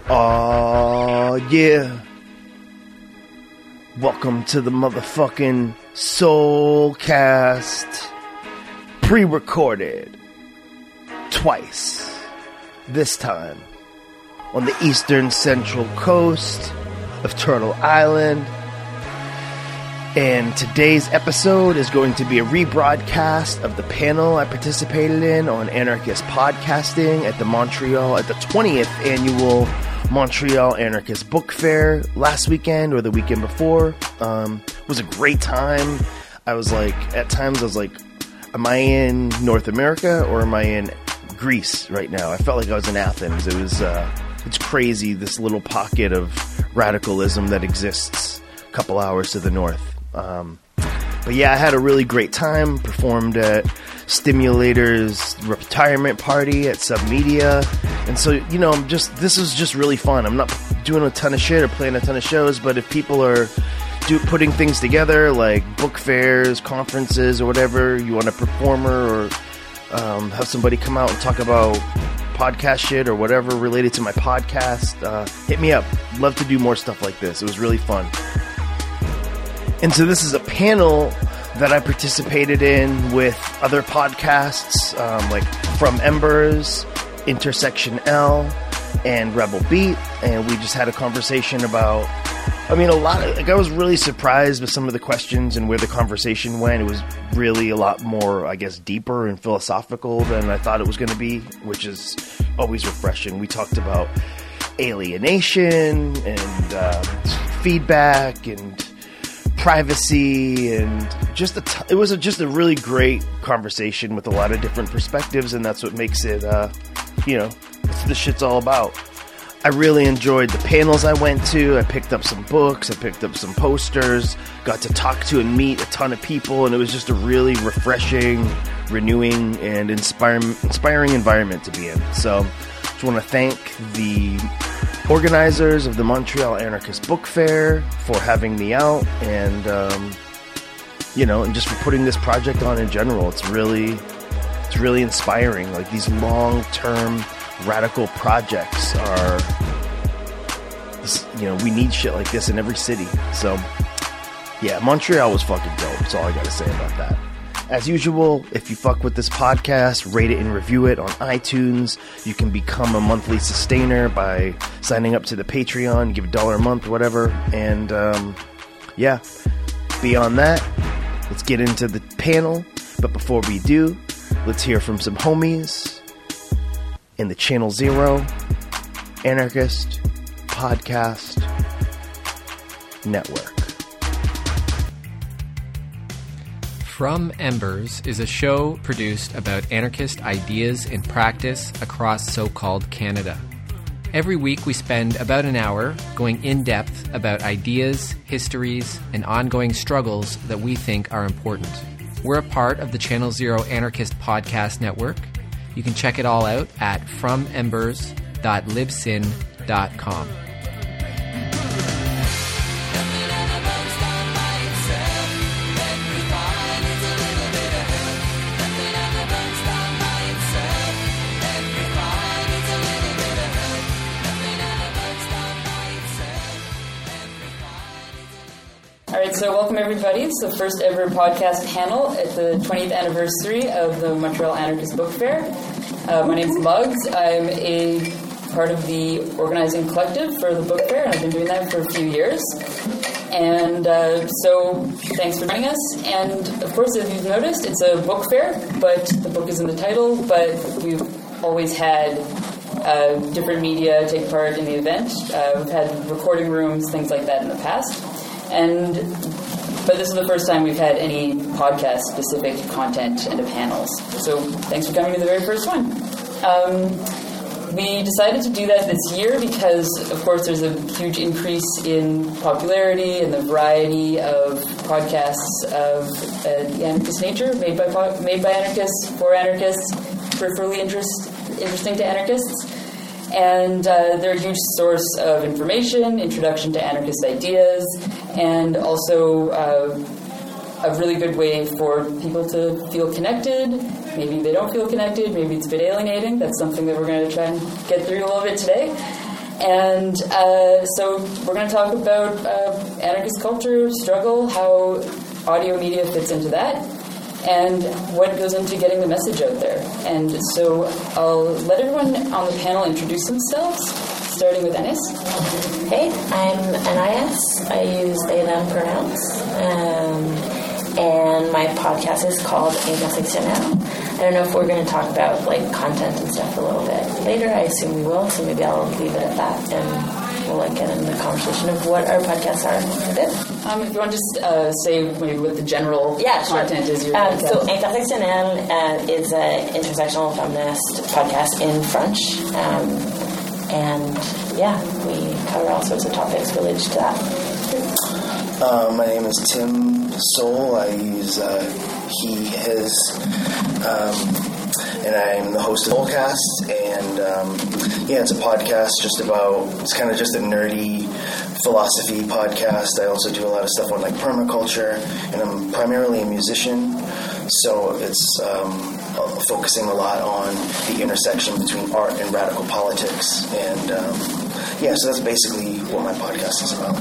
Oh yeah. Welcome to the motherfucking Soulcast. Pre-recorded. Twice. This time on the eastern central coast of Turtle Island. And today's episode is going to be a rebroadcast of the panel I participated in on Anarchist Podcasting at the 20th annual Montreal Anarchist Book Fair last weekend or the weekend before. It was a great time. At times I was like, am I in North America or am I in Greece right now? I felt like I was in Athens. It's crazy, this little pocket of radicalism that exists a couple hours to the north. But yeah, I had a really great time. Performed at Stimulator's retirement party at Submedia. And so, this is just really fun. I'm not doing a ton of shit or playing a ton of shows, but if people are putting things together, like book fairs, conferences, or whatever, you want a performer or have somebody come out and talk about podcast shit or whatever related to my podcast, hit me up. Love to do more stuff like this. It was really fun. And so this is a panel that I participated in with other podcasts, like From Embers, Intersection L, and Rebel Beat. And we just had a conversation about, I was really surprised with some of the questions and where the conversation went. It was really a lot more, deeper and philosophical than I thought it was going to be, which is always refreshing. We talked about alienation and feedback and privacy, and it was just a really great conversation with a lot of different perspectives, and that's what makes it, that's what this shit's all about. I really enjoyed the panels I went to. I picked up some books, I picked up some posters, got to talk to and meet a ton of people, and it was just a really refreshing, renewing, and inspiring environment to be in. So, just want to thank the organizers of the Montreal Anarchist Book Fair for having me out, and and just for putting this project on in general. It's really inspiring. Like, these long-term radical projects are, we need shit like this in every city. So yeah, Montreal was fucking dope. That's all I gotta say about that. As usual, if you fuck with this podcast, rate it and review it on iTunes. You can become a monthly sustainer by signing up to the Patreon, give $1 a month or whatever. And, beyond that, let's get into the panel. But before we do, let's hear from some homies in the Channel Zero Anarchist Podcast Network. From Embers is a show produced about anarchist ideas in practice across so-called Canada. Every week we spend about an hour going in-depth about ideas, histories, and ongoing struggles that we think are important. We're a part of the Channel Zero Anarchist Podcast Network. You can check it all out at fromembers.libsyn.com. So welcome everybody. It's the first ever podcast panel at the 20th anniversary of the Montreal Anarchist Book Fair. My name's Muggs. I'm a part of the organizing collective for the book fair, and I've been doing that for a few years. And so thanks for joining us. And of course, as you've noticed, it's a book fair, but the book is in the title, but we've always had different media take part in the event. We've had recording rooms, things like that in the past. But this is the first time we've had any podcast-specific content and panels. So thanks for coming to the very first one. We decided to do that this year because, of course, there's a huge increase in popularity and the variety of podcasts of the anarchist nature made by anarchists, for anarchists, peripherally interesting to anarchists. And they're a huge source of information, introduction to anarchist ideas, and also a really good way for people to feel connected. Maybe they don't feel connected, maybe it's a bit alienating. That's something that we're going to try and get through a little bit today. And so we're going to talk about anarchist culture, struggle, how audio media fits into that, and what goes into getting the message out there. And so I'll let everyone on the panel introduce themselves, starting with Ennis. Hey, I'm Anais. I use they, them pronouns. And my podcast is called Inconstitucional. I don't know if we're going to talk about like content and stuff a little bit later. I assume we will, so maybe I'll leave it at that, and we'll get into the conversation of what our podcasts are a bit. If you want to just say maybe what the general content is. Your podcast. So Inconstitucional is an intersectional feminist podcast in French, and we cover all sorts of topics related to that. My name is Tim Soul. I use he, his, and I'm the host of the Soulcast. And it's a podcast it's kind of just a nerdy philosophy podcast. I also do a lot of stuff on like permaculture, and I'm primarily a musician, so it's focusing a lot on the intersection between art and radical politics. And so that's basically what my podcast is about.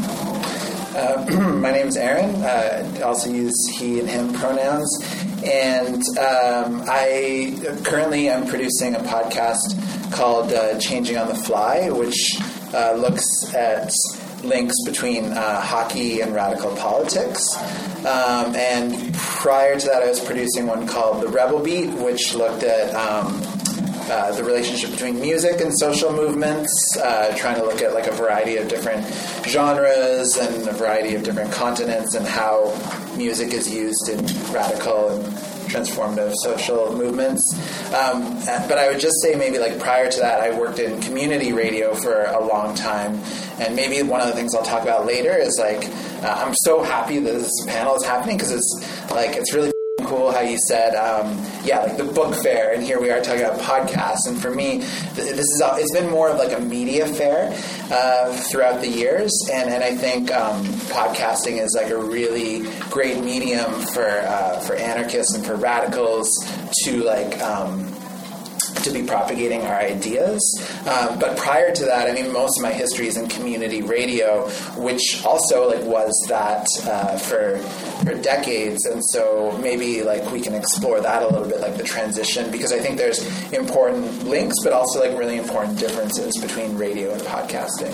My name is Aaron. I also use he and him pronouns. And I currently am producing a podcast called Changing on the Fly, which looks at links between hockey and radical politics. And prior to that, I was producing one called The Rebel Beat, which looked at the relationship between music and social movements, trying to look at like a variety of different genres and a variety of different continents and how music is used in radical and transformative social movements. But I would just say maybe like prior to that, I worked in community radio for a long time. And maybe one of the things I'll talk about later is like, I'm so happy that this panel is happening because it's really cool how you said, like the book fair, and here we are talking about podcasts. And for me, it's been more of like a media fair throughout the years, and I think podcasting is like a really great medium for anarchists and for radicals to to be propagating our ideas. But prior to that, I mean, most of my history is in community radio, which also was that for decades. And so maybe we can explore that a little bit, the transition, because I think there's important links, but also really important differences between radio and podcasting.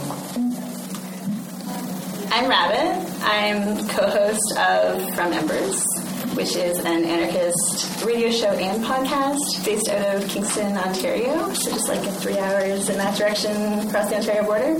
I'm Rabbit. I'm co-host of From Embers, which is an anarchist radio show and podcast based out of Kingston, Ontario. So just 3 hours in that direction across the Ontario border.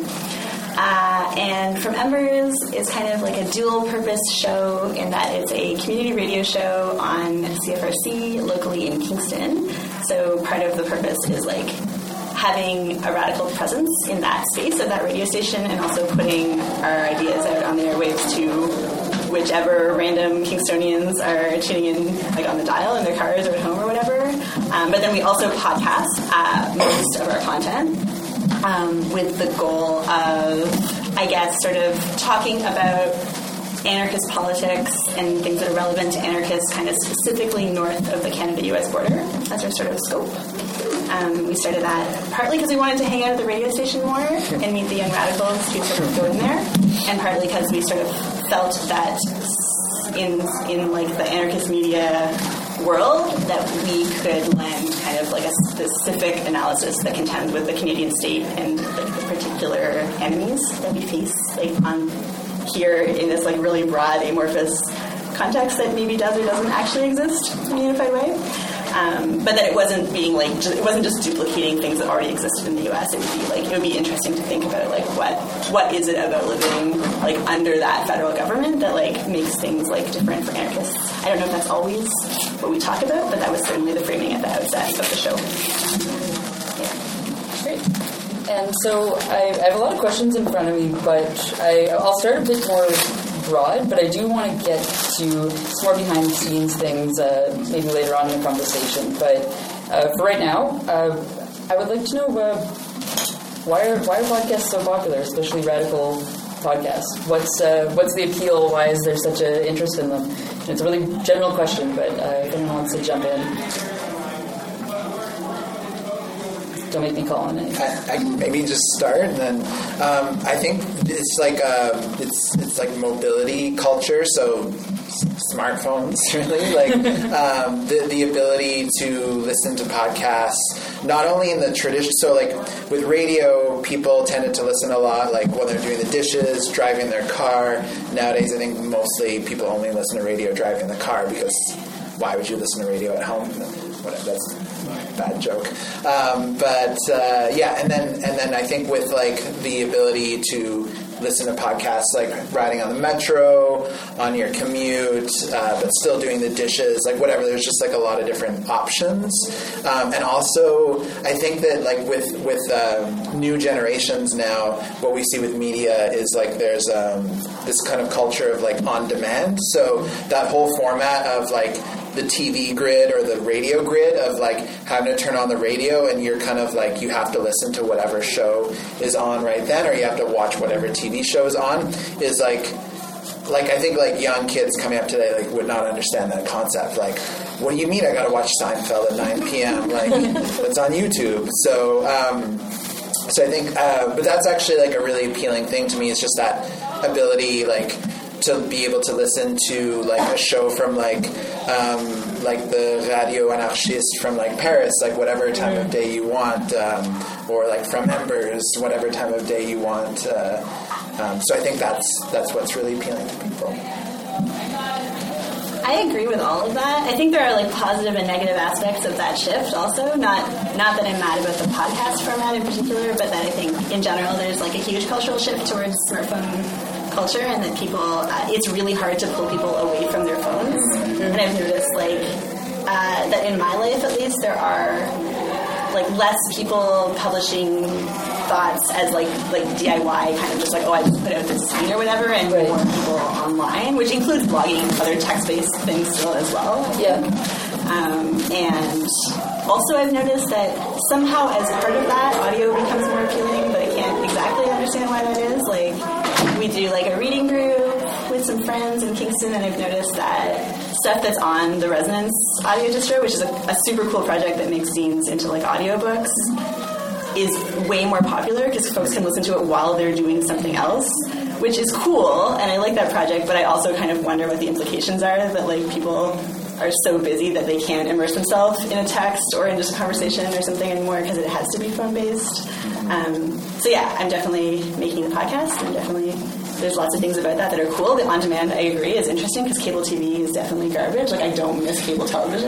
And From Embers is kind of a dual-purpose show in that it's a community radio show on CFRC locally in Kingston. So part of the purpose is having a radical presence in that space of that radio station, and also putting our ideas out on the airwaves to whichever random Kingstonians are tuning in on the dial in their cars or at home or whatever. But then we also podcast most of our content with the goal of, I guess, sort of talking about anarchist politics and things that are relevant to anarchists kind of specifically north of the Canada-US border. That's our sort of scope. We started that partly because we wanted to hang out at the radio station more and meet the young radicals who sort of go in there, and partly because we sort of felt that in the anarchist media world that we could lend kind of a specific analysis that contends with the Canadian state and the particular enemies that we face on here in this really broad amorphous context that maybe does or doesn't actually exist in a unified way. But that it wasn't being it wasn't just duplicating things that already existed in the U.S. It would be interesting to think about what is it about living under that federal government that makes things different for anarchists. I don't know if that's always what we talk about, but that was certainly the framing at the outset of the show. Yeah. Great. And so I have a lot of questions in front of me, but I'll start a bit more broad, but I do want to get to some more behind-the-scenes things maybe later on in the conversation. But for right now, I would like to know why are podcasts so popular, especially radical podcasts? What's the appeal? Why is there such an interest in them? And it's a really general question, but if anyone wants to jump in. Don't make me call on it. I maybe just start, and then I think it's like it's like mobility culture. So smartphones, really, like the ability to listen to podcasts. Not only in the tradition, so like with radio, people tended to listen a lot, like when they're doing the dishes, driving their car. Nowadays, I think mostly people only listen to radio driving the car, because why would you listen to radio at home? Whatever, that's a bad joke. Yeah, and then I think with like the ability to listen to podcasts, like riding on the metro, on your commute, but still doing the dishes, like whatever. There's just like a lot of different options, and also I think that like with new generations now, what we see with media is like there's this kind of culture of like on demand. So that whole format of like the TV grid or the radio grid of like having to turn on the radio and you're kind of like you have to listen to whatever show is on right then, or you have to watch whatever TV show is on, is like I think like young kids coming up today like would not understand that concept. Like, what do you mean I got to watch Seinfeld at 9 p.m.? Like, it's on YouTube. So I think, but that's actually like a really appealing thing to me. It's just that ability, like, to be able to listen to like a show from like the Radio Anarchiste from like Paris, like whatever time of day you want, or like from Embers, whatever time of day you want. So I think that's what's really appealing to people. I agree with all of that. I think there are like positive and negative aspects of that shift also. Not that I'm mad about the podcast format in particular, but that I think in general there's like a huge cultural shift towards smartphone culture, and that people, it's really hard to pull people away from their phones. And I've noticed like that in my life at least there are like less people publishing thoughts as like DIY, kind of just like, oh, I just put out this scene or whatever, and more people online, which includes blogging and other text-based things still as well. Yeah. And also I've noticed that somehow as part of that, audio becomes more appealing, but I can't exactly understand why that is. Like, we do like a reading group with some friends in Kingston, and I've noticed that stuff that's on the Resonance audio distro, which is a super cool project that makes zines into like audiobooks, is way more popular because folks can listen to it while they're doing something else, which is cool, and I like that project, but I also kind of wonder what the implications are, that like people are so busy that they can't immerse themselves in a text or in just a conversation or something anymore because it has to be phone-based. So yeah, I'm definitely making the podcast, and definitely there's lots of things about that are cool. The on-demand, I agree, is interesting because cable TV is definitely garbage. Like, I don't miss cable television.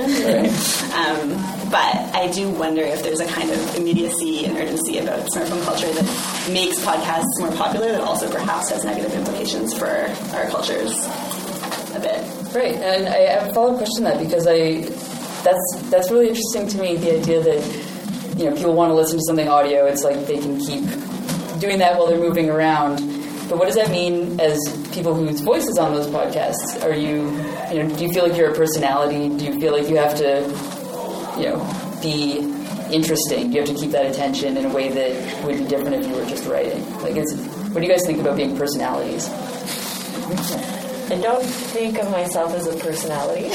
But I do wonder if there's a kind of immediacy and urgency about smartphone culture that makes podcasts more popular, that also perhaps has negative implications for our cultures a bit. Right, and I have a follow-up question on that, because that's really interesting to me, the idea that, you know, people want to listen to something audio. It's like they can keep doing that while they're moving around. But what does that mean as people whose voice is on those podcasts? Are you know, do you feel like you're a personality? Do you feel like you have to, you know, be interesting? Do you have to keep that attention in a way that would be different if you were just writing? Like, what do you guys think about being personalities? I don't think of myself as a personality.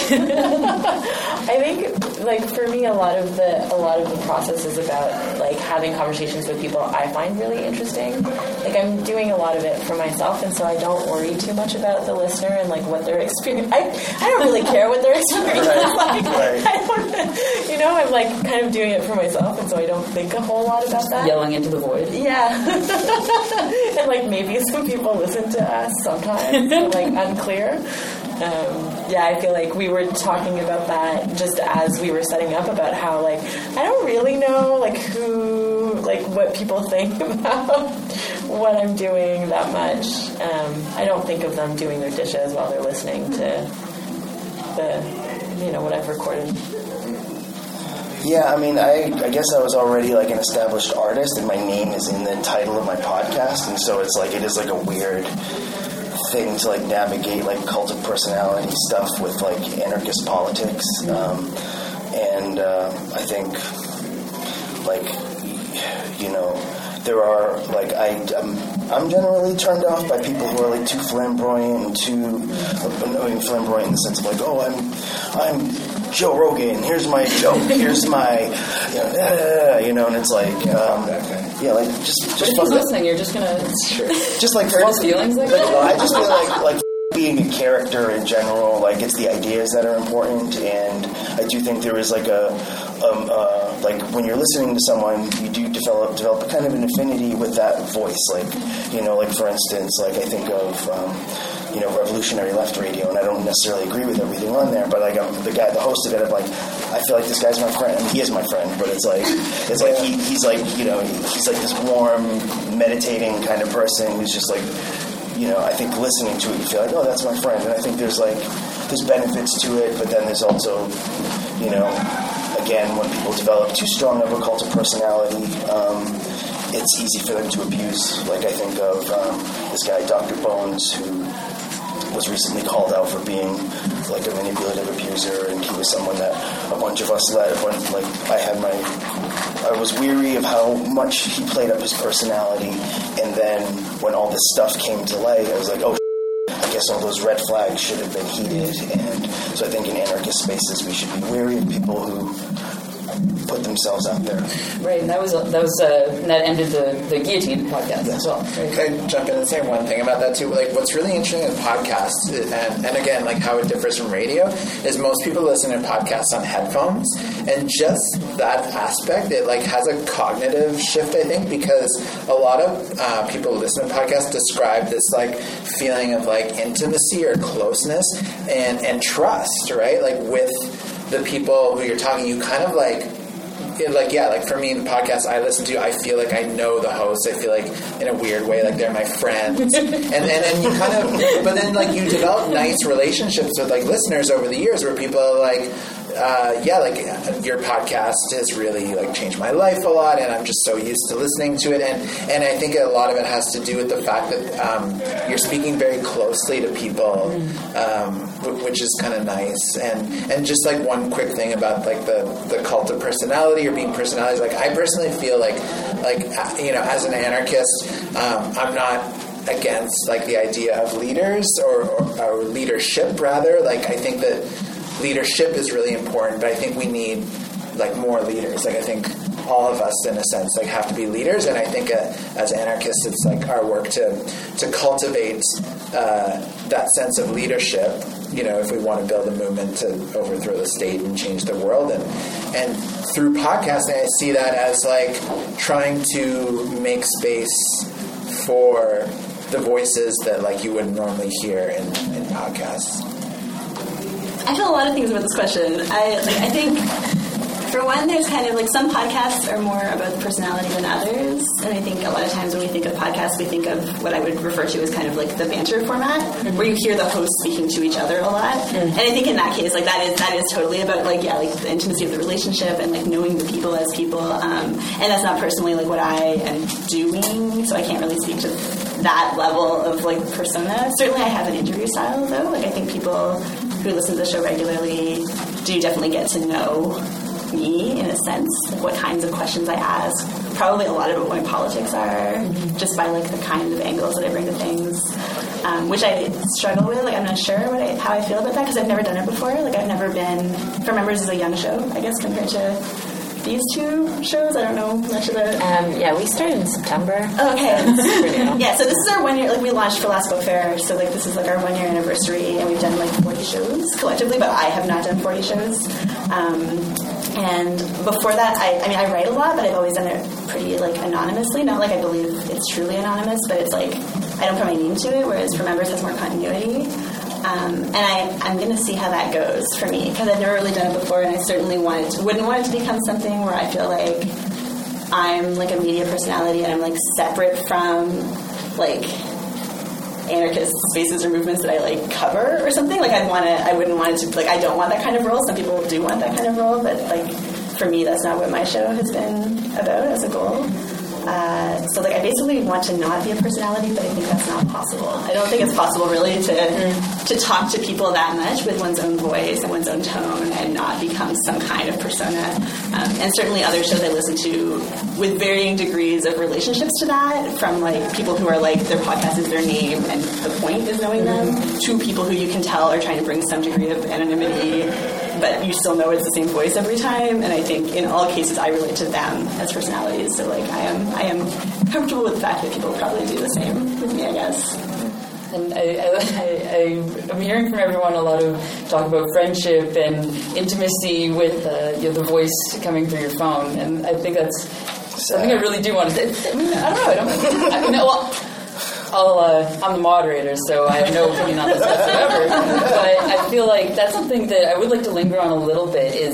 I think, like, for me, a lot of the process is about like having conversations with people I find really interesting. Like, I'm doing a lot of it for myself, and so I don't worry too much about the listener and like what their experience. I don't really care what their experience is like. I don't, you know, I'm like kind of doing it for myself, and so I don't think a whole lot about that. Yelling into the void. Yeah. And like maybe some people listen to us sometimes. So, like, unclear. Yeah, I feel like we were talking about that just as we were setting up, about how like I don't really know like who, like what people think about what I'm doing that much. I don't think of them doing their dishes while they're listening to the, you know, what I've recorded. Yeah, I mean, I guess I was already like an established artist, and my name is in the title of my podcast, and so it's like, it is like a weird thing to like navigate like cult of personality stuff with like anarchist politics, and I think like, you know, there are like I'm generally turned off by people who are like too flamboyant and too flamboyant in the sense of like, oh, I'm Joe Rogan, here's my joke, here's my, and it's like, like just But if he's listening, you're just gonna just like hurt his feelings like that. I just feel like being a character in general, like it's the ideas that are important, and I do think there is like like when you're listening to someone, you do develop a kind of an affinity with that voice. Like, like for instance, like I think of, Revolutionary Left Radio, and I don't necessarily agree with everything on there, but like the host of it, I'm like, I feel like this guy's my friend. I mean, he is my friend, but it's like he's like, he's like this warm, meditating kind of person who's just like, I think listening to it, you feel like, oh, that's my friend. And I think there's benefits to it, but then there's also, again, when people develop too strong of a cult of personality, it's easy for them to abuse. Like I think of this guy, Dr. Bones, who was recently called out for being like a manipulative abuser, and he was someone that a bunch of us let. When I was weary of how much he played up his personality, and then when all this stuff came to light, I was like, oh, I guess all those red flags should have been heeded. And so I think in anarchist spaces we should be wary of people who put themselves out there. Right, and that ended the Guillotine podcast as well. Right? Can I jump in and say one thing about that too? Like, what's really interesting in podcasts, and again, like how it differs from radio, is most people listen to podcasts on headphones, and just that aspect, it like has a cognitive shift, I think, because a lot of people who listen to podcasts describe this like feeling of like intimacy or closeness and trust, right? Like with the people who you're talking, you kind of like for me, the podcasts I listen to, I feel like I know the hosts. I feel like in a weird way, like they're my friends. and you kind of, but then like you develop nice relationships with like listeners over the years where people are like, your podcast has really like changed my life a lot, and I'm just so used to listening to it. And I think a lot of it has to do with the fact that you're speaking very closely to people, which is kind of nice. And just like one quick thing about like the cult of personality or being personalities. Like I personally feel like as an anarchist, I'm not against like the idea of leaders or leadership rather. Like I think that leadership is really important, but I think we need like more leaders. Like I think all of us, in a sense, like have to be leaders, and I think as anarchists, it's like our work to cultivate that sense of leadership. If we want to build a movement to overthrow the state and change the world, and through podcasting, I see that as like trying to make space for the voices that like you wouldn't normally hear in podcasts. I feel a lot of things about this question. I think, for one, there's kind of like some podcasts are more about the personality than others, and I think a lot of times when we think of podcasts, we think of what I would refer to as kind of like the banter format, where you hear the hosts speaking to each other a lot. And I think in that case, like that is totally about like the intimacy of the relationship and like knowing the people as people. And that's not personally like what I am doing, so I can't really speak to that level of like persona. Certainly, I have an interview style though. Like I think people who listen to the show regularly do definitely get to know me in a sense, like what kinds of questions I ask. Probably a lot of what my politics are, just by like the kind of angles that I bring to things, which I struggle with. Like I'm not sure how I feel about that because I've never done it before. Like I've never been. For Members is a young show, I guess, compared to these two shows. I don't know much about. We started in September. Oh, okay. Yeah, so this is our 1 year. Like we launched for Last Book Fair, so like this is like our 1 year anniversary, and we've done like 40 shows collectively. But I have not done 40 shows. And before that, I write a lot, but I've always done it pretty like anonymously. Not like I believe it's truly anonymous, but it's like I don't put my name to it. Whereas For Members has more continuity. And I'm going to see how that goes for me because I've never really done it before, and I certainly wouldn't want it to become something where I feel like I'm like a media personality and I'm like separate from like anarchist spaces or movements that I like cover or something. Like I wouldn't want it to, like I don't want that kind of role. Some people do want that kind of role, but like for me, that's not what my show has been about as a goal. So like I basically want to not be a personality, but I think that's not possible. I don't think it's possible really to talk to people that much with one's own voice and one's own tone and not become some kind of persona. And certainly other shows I listen to with varying degrees of relationships to that, from like people who are like their podcast is their name and the point is knowing them, to people who you can tell are trying to bring some degree of anonymity but you still know it's the same voice every time. And I think in all cases, I relate to them as personalities. So like, I am comfortable with the fact that people probably do the same with me, I guess. And I'm hearing from everyone a lot of talk about friendship and intimacy with the voice coming through your phone, and I think that's something I really do want to say. I mean, I don't know. I'm the moderator, so I have no opinion on this whatsoever. But I feel like that's something that I would like to linger on a little bit. Is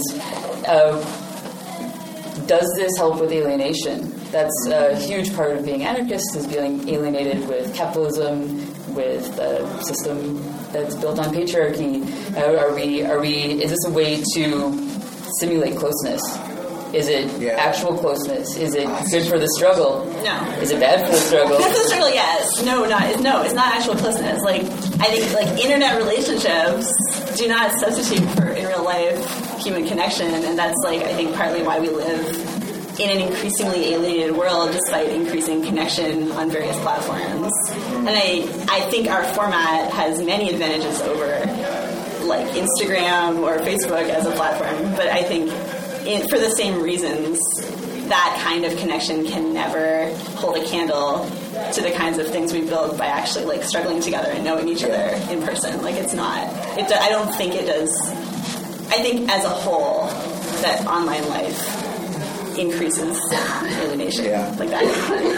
does this help with alienation? That's a huge part of being anarchist, is being alienated with capitalism, with a system that's built on patriarchy. Is this a way to simulate closeness? Is it actual closeness? Is it good for the struggle? No. Is it bad for the struggle? Good for the struggle, yes. No, it's not actual closeness. Like, I think, like, internet relationships do not substitute for in real life human connection, and that's, like, I think partly why we live in an increasingly alienated world despite increasing connection on various platforms. And I think our format has many advantages over like Instagram or Facebook as a platform, but I think for the same reasons, that kind of connection can never hold a candle to the kinds of things we build by actually like struggling together and knowing each other in person. Like I don't think it does. I think as a whole that online life increases alienation like that.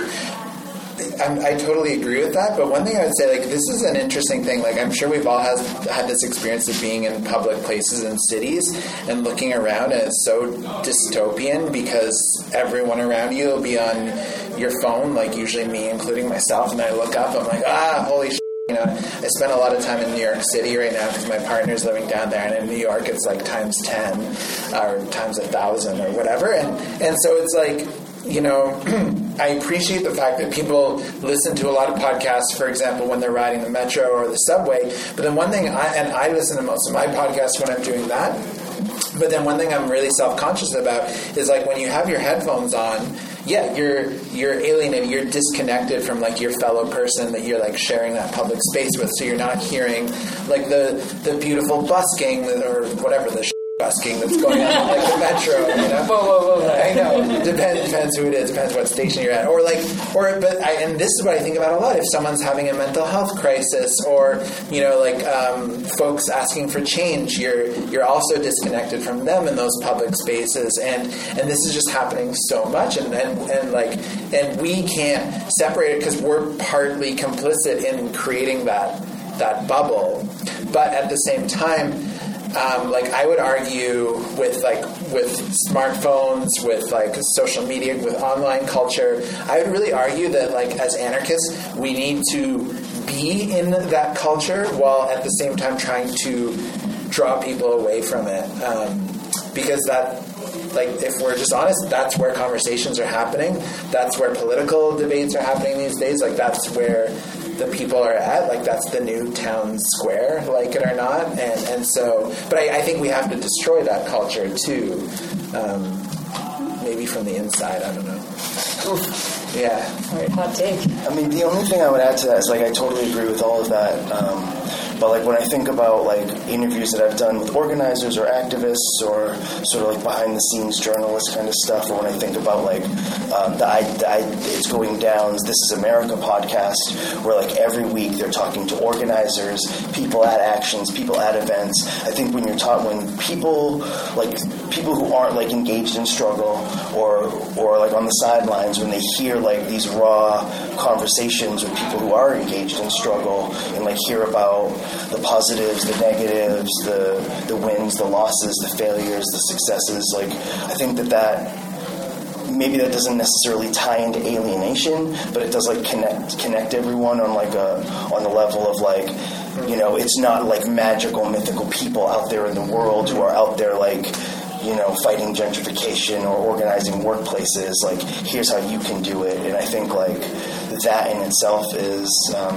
I totally agree with that, but one thing I would say, like, this is an interesting thing. Like, I'm sure we've all had this experience of being in public places and cities and looking around, and it's so dystopian because everyone around you will be on your phone, like usually me, including myself, and I look up, I'm like, holy shit. You know, I spend a lot of time in New York City right now because my partner's living down there, and in New York it's like times 10 or times 1,000 or whatever, and so it's like, you know, I appreciate the fact that people listen to a lot of podcasts, for example, when they're riding the metro or the subway, but then one thing, I listen to most of my podcasts when I'm doing that, but then one thing I'm really self-conscious about is like when you have your headphones on, you're alienated, you're disconnected from like your fellow person that you're like sharing that public space with, so you're not hearing like the beautiful busking or whatever the busking that's going on like the metro, you know. Whoa. I know. Depends who it is, depends what station you're at. And this is what I think about a lot. If someone's having a mental health crisis, or, you know, like folks asking for change, you're also disconnected from them in those public spaces, and this is just happening so much, and we can't separate it because we're partly complicit in creating that bubble. But at the same time, like I would argue with smartphones, with like social media, with online culture, I would really argue that like as anarchists, we need to be in that culture while at the same time trying to draw people away from it. Because that, like, if we're just honest, that's where conversations are happening. That's where political debates are happening these days. Like, that's where the people are at. Like, that's the new town square, like it or not. And so, but I think we have to destroy that culture too. Maybe from the inside, I don't know. Oof. Yeah. All right, hot take. I mean, the only thing I would add to that is, like, I totally agree with all of that. But, like, when I think about, like, interviews that I've done with organizers or activists or sort of, like, behind-the-scenes journalist kind of stuff, or when I think about, like, It's Going Down's This Is America podcast, where, like, every week they're talking to organizers, people at actions, people at events. I think when people who aren't, like, engaged in struggle or like, on the sidelines, when they hear, like, these raw conversations with people who are engaged in struggle and, like, hear about the positives, the negatives, the wins, the losses, the failures, the successes. Like, I think that maybe that doesn't necessarily tie into alienation, but it does like connect everyone on like on the level of like, you know, it's not like magical, mythical people out there in the world who are out there like, you know, fighting gentrification or organizing workplaces. Like, here's how you can do it. And I think like that in itself is,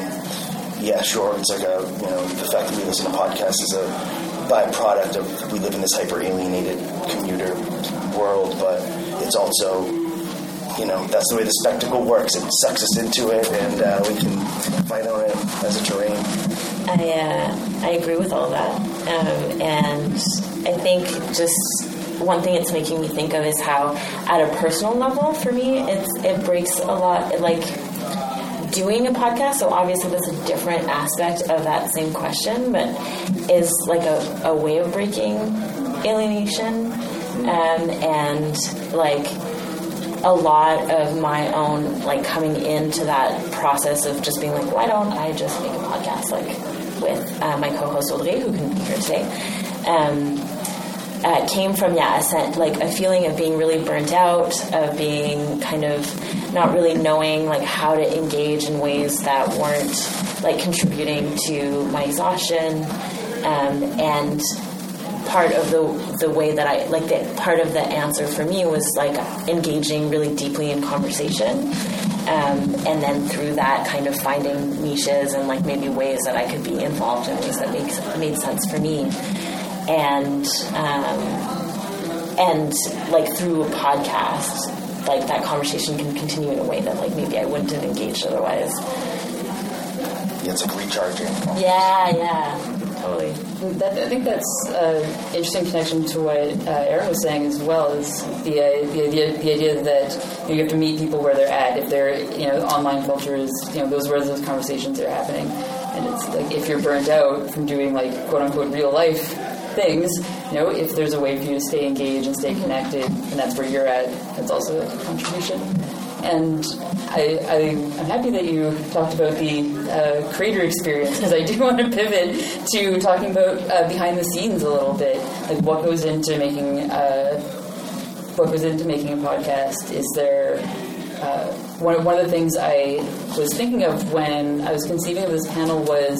sure, it's like the fact that we listen to podcasts is a byproduct of we live in this hyper-alienated commuter world, but it's also, you know, that's the way the spectacle works. It sucks us into it, and we can fight on it as a terrain. I agree with all that, and I think just one thing it's making me think of is how, at a personal level, for me, it breaks a lot, like, doing a podcast, so obviously that's a different aspect of that same question, but is like a way of breaking alienation, and like a lot of my own, like, coming into that process of just being like, why don't I just make a podcast, like, with my co-host Audrey, who can be here today, came from, a feeling of being really burnt out, of being kind of not really knowing, like, how to engage in ways that weren't, like, contributing to my exhaustion, and part of the way that I, like, part of the answer for me was, like, engaging really deeply in conversation, and then through that kind of finding niches and, like, maybe ways that I could be involved in ways that made sense for me. And like, through a podcast, like, that conversation can continue in a way that, like, maybe I wouldn't have engaged otherwise. Yeah, it's like recharging. Yeah, totally. I think that's an interesting connection to what Aaron was saying as well, is the idea that you have to meet people where they're at. If they're, online culture is, those where those conversations are happening. And it's like, if you're burnt out from doing, like, quote unquote real life things, if there's a way for you to stay engaged and stay connected, and that's where you're at, that's also a contribution. And I'm happy that you talked about the creator experience, because I do want to pivot to talking about behind the scenes a little bit, like what goes into making a podcast. Is there one of the things I was thinking of when I was conceiving of this panel was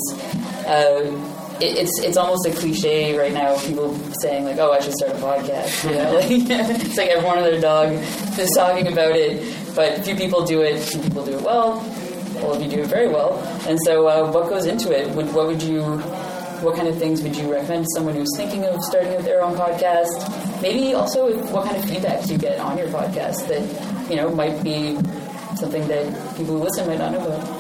it's almost a cliche right now, people saying, like, oh, I should start a podcast, like, it's like everyone and their dog is talking about it, but few people do it, few people do it well of you do it very well. And so what goes into it? What kind of things would you recommend to someone who's thinking of starting their own podcast? Maybe also what kind of feedback do you get on your podcast that, might be something that people who listen might not know about?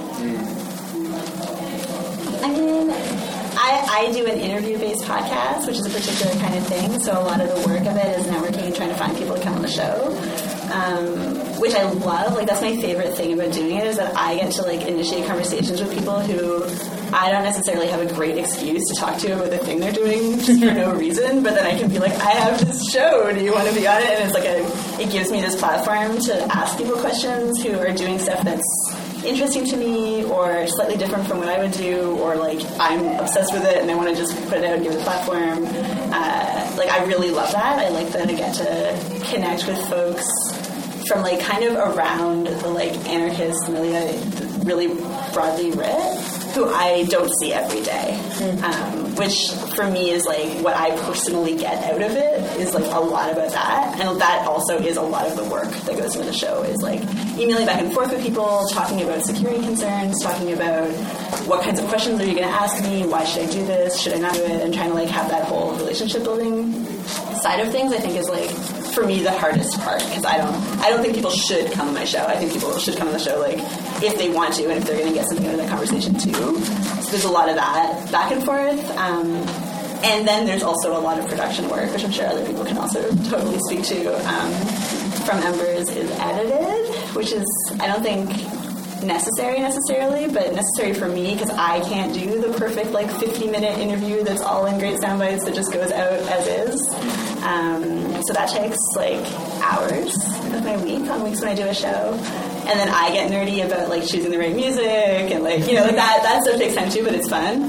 I mean, I do an interview-based podcast, which is a particular kind of thing, so a lot of the work of it is networking and trying to find people to come on the show, which I love. Like, that's my favorite thing about doing it, is that I get to, like, initiate conversations with people who I don't necessarily have a great excuse to talk to about the thing they're doing just for no reason, but then I can be like, I have this show, do you want to be on it? And it's like it gives me this platform to ask people questions who are doing stuff that's interesting to me or slightly different from what I would do, or, like, I'm obsessed with it and I want to just put it out and give it a platform. Like, I really love that. I like that I get to connect with folks from, like, kind of around the, like, anarchist milieu, really broadly writ, who I don't see every day, which for me is, like, what I personally get out of it is, like, a lot about that, and that also is a lot of the work that goes into the show, is, like, emailing back and forth with people, talking about security concerns, talking about what kinds of questions are you going to ask me, why should I do this, should I not do it, and trying to, like, have that whole relationship building side of things, I think, is, like, for me, the hardest part, because I don't think people should come on my show. I think people should come on the show, like, if they want to and if they're going to get something out of that conversation too. So there's a lot of that back and forth. And then there's also a lot of production work, which I'm sure other people can also totally speak to. From Embers is edited, which is, I don't think necessarily, but necessary for me, because I can't do the perfect, like, 50-minute interview that's all in great sound bites that just goes out as is. So that takes, like, hours of my week on weeks when I do a show. And then I get nerdy about, like, choosing the right music and, like, like, that stuff takes time too, but it's fun.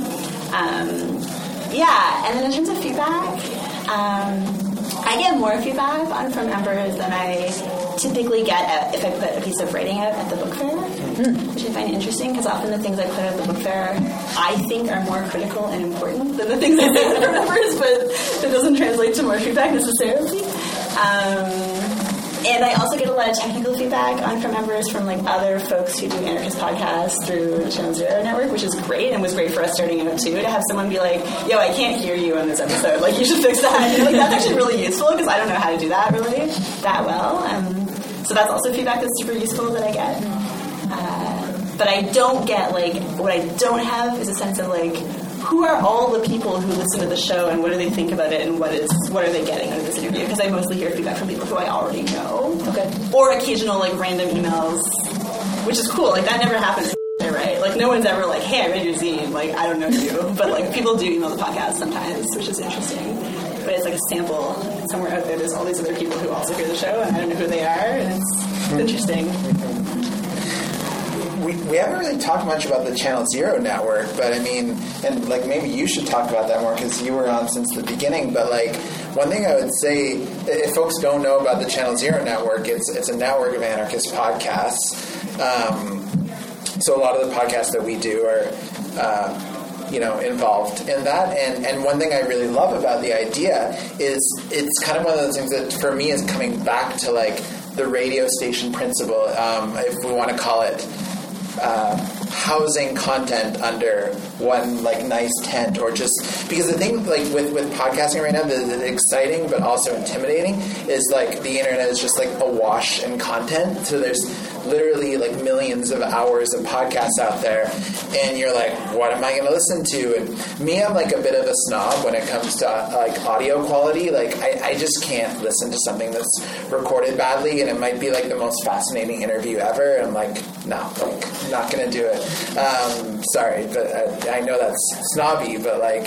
And then in terms of feedback, I get more feedback from Embers than I typically get if I put a piece of writing out at the book fair, which I find interesting, because often the things I put out at the book fair I think are more critical and important than the things I say from Embers, but it doesn't translate to more feedback necessarily. And I also get a lot of technical feedback from Embers from, like, other folks who do anarchist podcasts through the Channel Zero Network, which is great, and was great for us starting out too, to have someone be like, yo, I can't hear you on this episode, like, you should fix that. Like, that's actually really useful, because I don't know how to do that really that well. So that's also feedback that's super useful that I get. But I don't get, like, what I don't have is a sense of, like, who are all the people who listen to the show and what do they think about it and what are they getting out of this interview? Because I mostly hear feedback from people who I already know. Okay. Or occasional, like, random emails, which is cool. Like, that never happens, right? Like, no one's ever like, hey, I read your zine. Like, I don't know you. But, like, people do email the podcast sometimes, which is interesting. But it's like a sample. Somewhere out there's all these other people who also hear the show, and I don't know who they are, and it's interesting. We haven't really talked much about the Channel Zero network, but I mean, and like maybe you should talk about that more because you were on since the beginning. But like one thing I would say, if folks don't know about the Channel Zero network, it's a network of anarchist podcasts. So a lot of the podcasts that we do are involved in that. And one thing I really love about the idea is it's kind of one of those things that for me is coming back to like the radio station principle, if we want to call it housing content under one like nice tent, or just because the thing like with podcasting right now, the exciting but also intimidating is like the internet is just like awash in content. So there's literally like millions of hours of podcasts out there, and you're like, what am I going to listen to? And me, I'm like a bit of a snob when it comes to like audio quality. Like I just can't listen to something that's recorded badly, and it might be like the most fascinating interview ever. I'm like, no, like not going to do it. Sorry, but I know that's snobby, but like,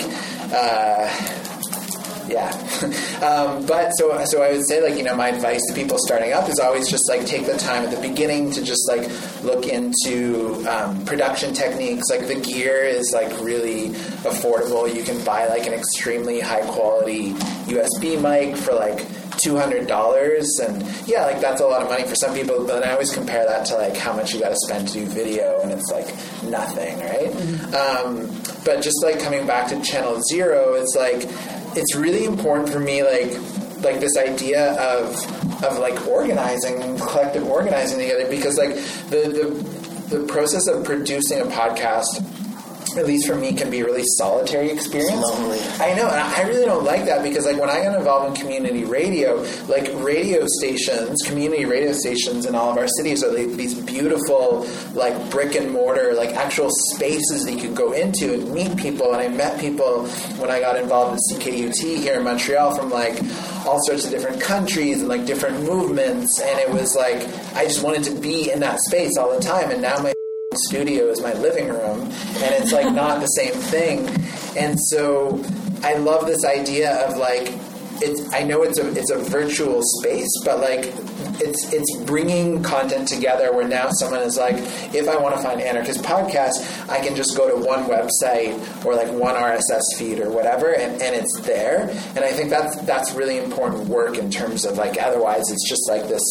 yeah. But so I would say, like, my advice to people starting up is always just like take the time at the beginning to just like look into production techniques. Like the gear is like really affordable. You can buy like an extremely high quality USB mic for like $200, and yeah, like that's a lot of money for some people, but then I always compare that to like how much you got to spend to do video, and it's like nothing, right? Mm-hmm. But just like coming back to Channel Zero, it's like it's really important for me, like this idea of like organizing, collective organizing together, because like the process of producing a podcast, at least for me, can be a really solitary experience. Lonely. I know, and I really don't like that, because like when I got involved in community radio, like radio stations, community radio stations in all of our cities are like these beautiful like brick and mortar, like actual spaces that you could go into and meet people. And I met people when I got involved in CKUT here in Montreal from like all sorts of different countries and like different movements, and it was like I just wanted to be in that space all the time. And now my studio is my living room, and it's like not the same thing. And so I love this idea of like I know it's a virtual space, but like it's bringing content together where now someone is like, if I want to find Anarchist Podcast, I can just go to one website or like one RSS feed or whatever, and it's there. And I think that's really important work in terms of like, otherwise it's just like this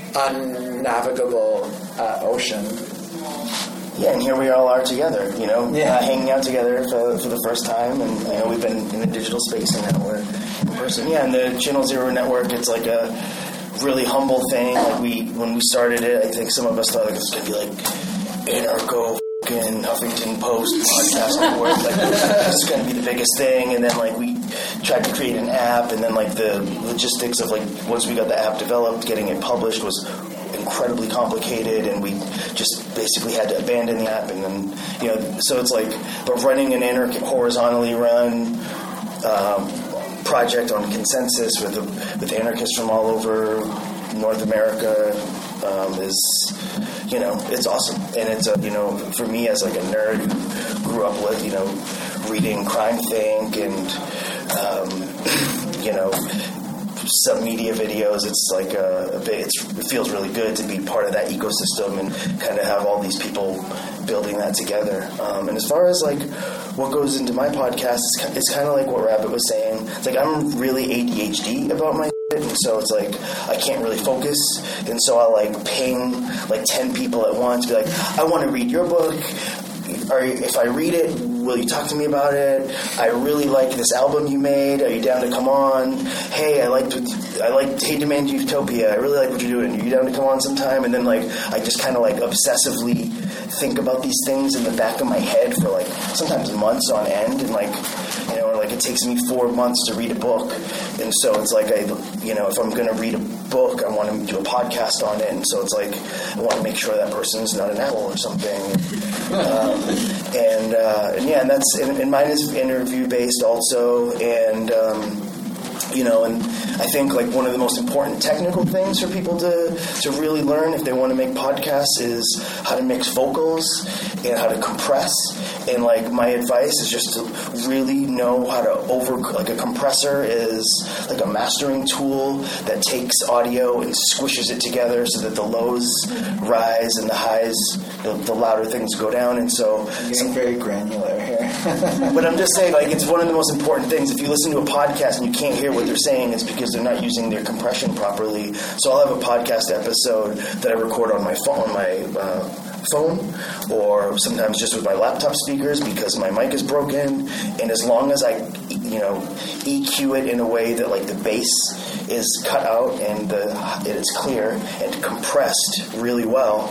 unnavigable ocean. Yeah, and here we all are together, hanging out together for the first time, and we've been in a digital space, and now we're in person. Yeah, and the Channel Zero network, it's like a really humble thing. Like when we started it, I think some of us thought like it's gonna be like anarcho fucking Huffington Post podcast network, like it's gonna be the biggest thing. And then like we tried to create an app, and then like the logistics of like once we got the app developed, getting it published was incredibly complicated, and we just basically had to abandon the app. And then so it's like, but running an horizontally run project on Consensus with anarchists from all over North America is it's awesome. And it's for me as like a nerd who grew up with reading Crime Think and some media videos, it's like it feels really good to be part of that ecosystem and kind of have all these people building that together. And as far as like what goes into my podcast, it's kind of like what Rabbit was saying. It's like I'm really ADHD about my shit, and so it's like I can't really focus, and so I'll like ping like 10 people at once, be like, I want to read your book. Or if I read it, will you talk to me about it? I really like this album you made. Are you down to come on? Hey, I liked Hate Demand Utopia. I really like what you're doing. Are you down to come on sometime? And then like I just kind of like obsessively think about these things in the back of my head for like sometimes months on end, and like or like it takes me 4 months to read a book, and so it's like if I'm going to read a book, I want to do a podcast on it, and so it's like I want to make sure that person's not an asshole or something. And that's and mine is interview based also, and and I think like one of the most important technical things for people to really learn if they want to make podcasts is how to mix vocals and how to compress. And like my advice is just to really know how to like a compressor is like a mastering tool that takes audio and squishes it together so that the lows rise and the highs, the louder things go down. And so I'm getting very granular here. But I'm just saying, like, it's one of the most important things. If you listen to a podcast and you can't hear what they're saying, it's because they're not using their compression properly. So I'll have a podcast episode that I record on my phone, or sometimes just with my laptop speakers because my mic is broken. And as long as I, EQ it in a way that like the bass is cut out and it's clear and compressed really well,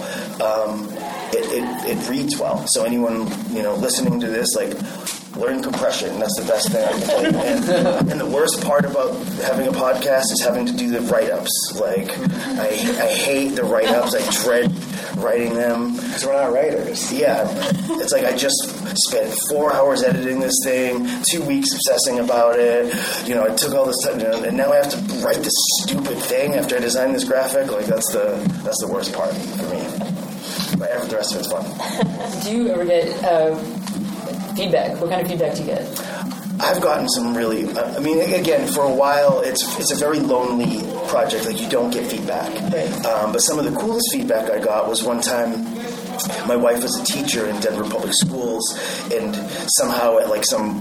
it reads well. So anyone listening to this, like, learn compression. That's the best thing I can tell you. And the worst part about having a podcast is having to do the write-ups. Like, I hate the write-ups. I dread writing them. Because we're not writers. Yeah. It's like I just spent 4 hours editing this thing, 2 weeks obsessing about it. I took all this time, and now I have to write this stupid thing after I designed this graphic. Like, that's the worst part for me. But the rest of it's fun. Do you ever get feedback? What kind of feedback do you get? I've gotten some really, again, for a while, it's a very lonely project. Like, you don't get feedback. Right. But some of the coolest feedback I got was one time, my wife was a teacher in Denver Public Schools, and somehow at like some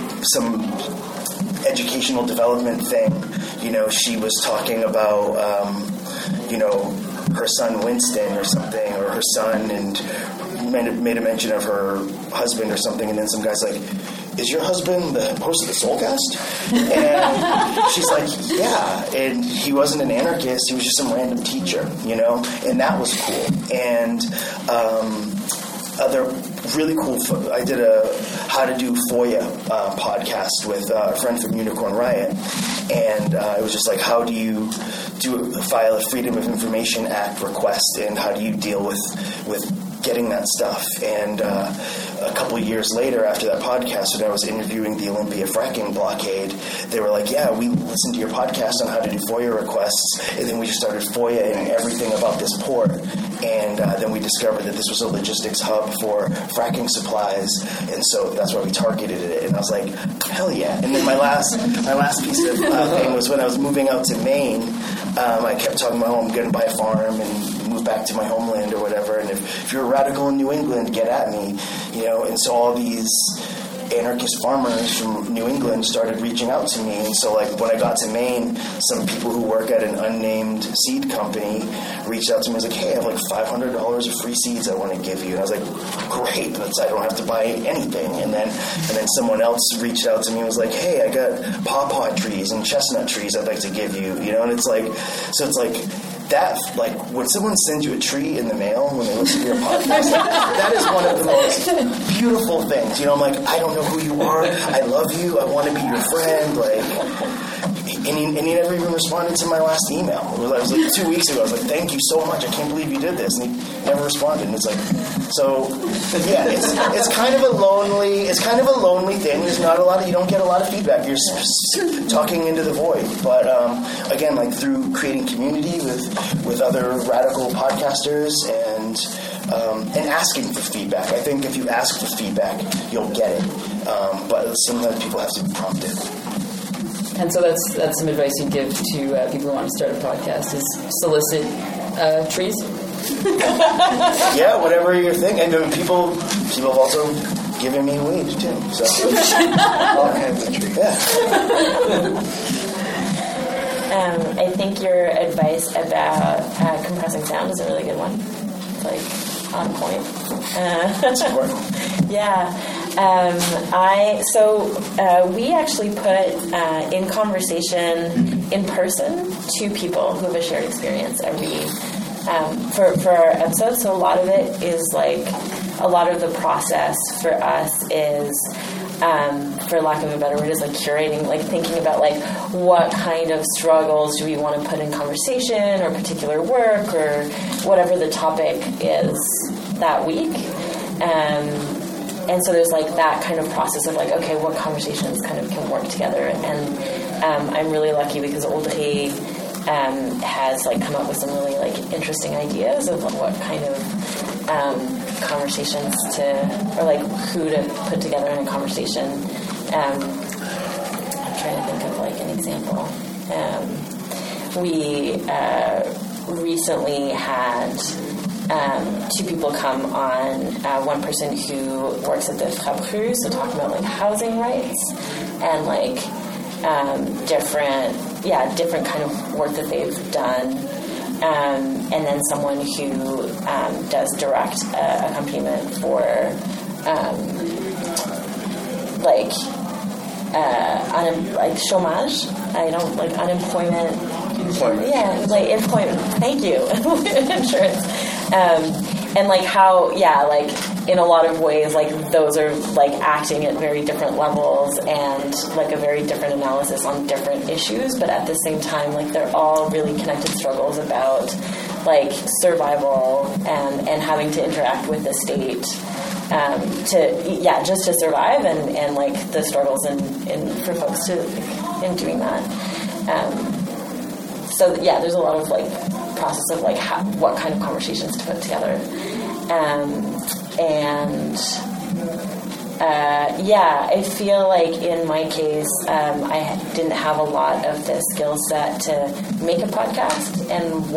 educational development thing, she was talking about, her son Winston or something, or her son, and made a mention of her husband or something, and then some guy's like, is your husband the host of the Soulcast? And she's like, yeah. And he wasn't an anarchist, he was just some random teacher, and that was cool. And other really cool, I did a How to Do FOIA podcast with a friend from Unicorn Riot, and it was just like, how do you file a Freedom of Information Act request, and how do you deal with getting that stuff? And a couple of years later, after that podcast, when I was interviewing the Olympia fracking blockade, they were like, yeah, we listened to your podcast on how to do FOIA requests, and then we just started FOIA-ing everything about this port, and then we discovered that this was a logistics hub for fracking supplies, and so that's why we targeted it. And I was like, hell yeah. And then my last piece of thing was when I was moving out to Maine, I kept talking about, I'm going to buy a farm and move back to my homeland or whatever, and if you're a radical in New England, get at me, and so all these anarchist farmers from New England started reaching out to me. And so, like, when I got to Maine, some people who work at an unnamed seed company reached out to me and was like, hey, I have like $500 of free seeds I want to give you. And I was like, great, I don't have to buy anything. And then someone else reached out to me and was like, hey, I got pawpaw trees and chestnut trees I'd like to give you, and it's like, so it's like, that, like, when someone sends you a tree in the mail when they listen to your podcast, that is one of the most beautiful things. I'm like, I don't know who you are. I love you. I want to be your friend. Like, and he never even responded to my last email. It was like 2 weeks ago. I was like, thank you so much. I can't believe you did this. And he never responded. And it's like, so yeah, it's kind of a lonely thing. There's not a lot of, you don't get a lot of feedback. You're talking into the void. But again, like, through creating community with other radical podcasters and asking for feedback. I think if you ask for feedback, you'll get it. But sometimes people have to be prompted. And so that's some advice you'd give to people who want to start a podcast, is solicit trees? Yeah, whatever your thing. And people have also given me weed, too. So all kinds of trees. Yeah. I think your advice about compressing sound is a really good one. It's like on point. That's important. Yeah. We actually put in conversation in person 2 people who have a shared experience every for our episodes. So a lot of it is like, a lot of the process for us is for lack of a better word, is like curating, like thinking about like what kind of struggles do we want to put in conversation or particular work or whatever the topic is that week. And so there's like that kind of process of like, okay, what conversations kind of can work together. And I'm really lucky because Audrey has like come up with some really like interesting ideas of what kind of conversations or like who to put together in a conversation. I'm trying to think of like an example. We recently had 2 people come on, one person who works at the Frappru, so talking about like housing rights and like different kind of work that they've done, and then someone who does direct accompaniment for chômage. I don't like unemployment. Yeah, like employment. Thank you. Insurance. And like how, like in a lot of ways, like those are like acting at very different levels and like a very different analysis on different issues, but at the same time, like they're all really connected struggles about like survival and having to interact with the state just to survive and like the struggles in for folks in doing that. There's a lot of like process of like what kind of conversations to put together, I feel like in my case I didn't have a lot of the skill set to make a podcast, and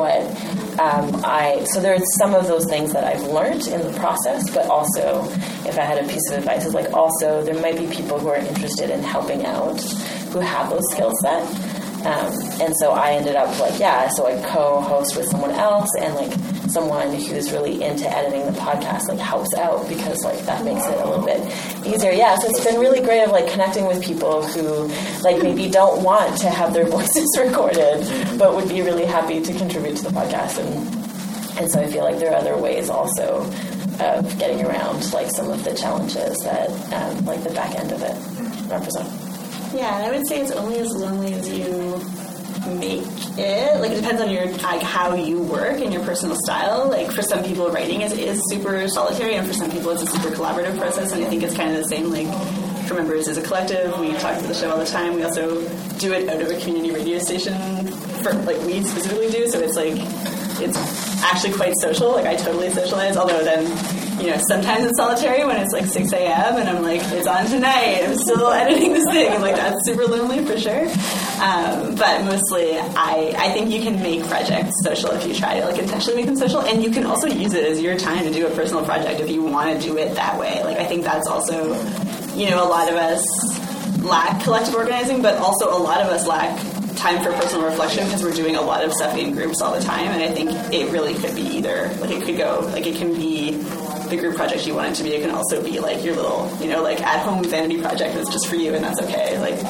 so there's some of those things that I've learned in the process, but also if I had a piece of advice is like also there might be people who are interested in helping out who have those skill set. And so I ended up so I co-host with someone else, and like someone who's really into editing the podcast like helps out because like that makes it a little bit easier. Yeah, so it's been really great of like connecting with people who like maybe don't want to have their voices recorded, but would be really happy to contribute to the podcast. And so I feel like there are other ways also of getting around like some of the challenges that like the back end of it represent. Yeah, and I would say it's only as lonely as you make it. Like, it depends on your like how you work and your personal style. Like, for some people, writing is super solitary, and for some people, it's a super collaborative process. And I think it's kind of the same. Like, for Members as a collective, we talk to the show all the time. We also do it out of a community radio station. We specifically do. So it's like it's actually quite social. Like, I totally socialize. Although then, sometimes it's solitary when it's like 6 a.m. and I'm like, it's on tonight. I'm still editing this thing. And like, that's super lonely for sure. But mostly, I think you can make projects social if you try to like intentionally make them social. And you can also use it as your time to do a personal project if you want to do it that way. Like, I think that's also, a lot of us lack collective organizing, but also a lot of us lack time for personal reflection because we're doing a lot of stuff in groups all the time. And I think it really could be either. Like, it could go, like, it can be the group project you want it to be. It can also be like your little, like at-home vanity project that's just for you, and that's okay. Like,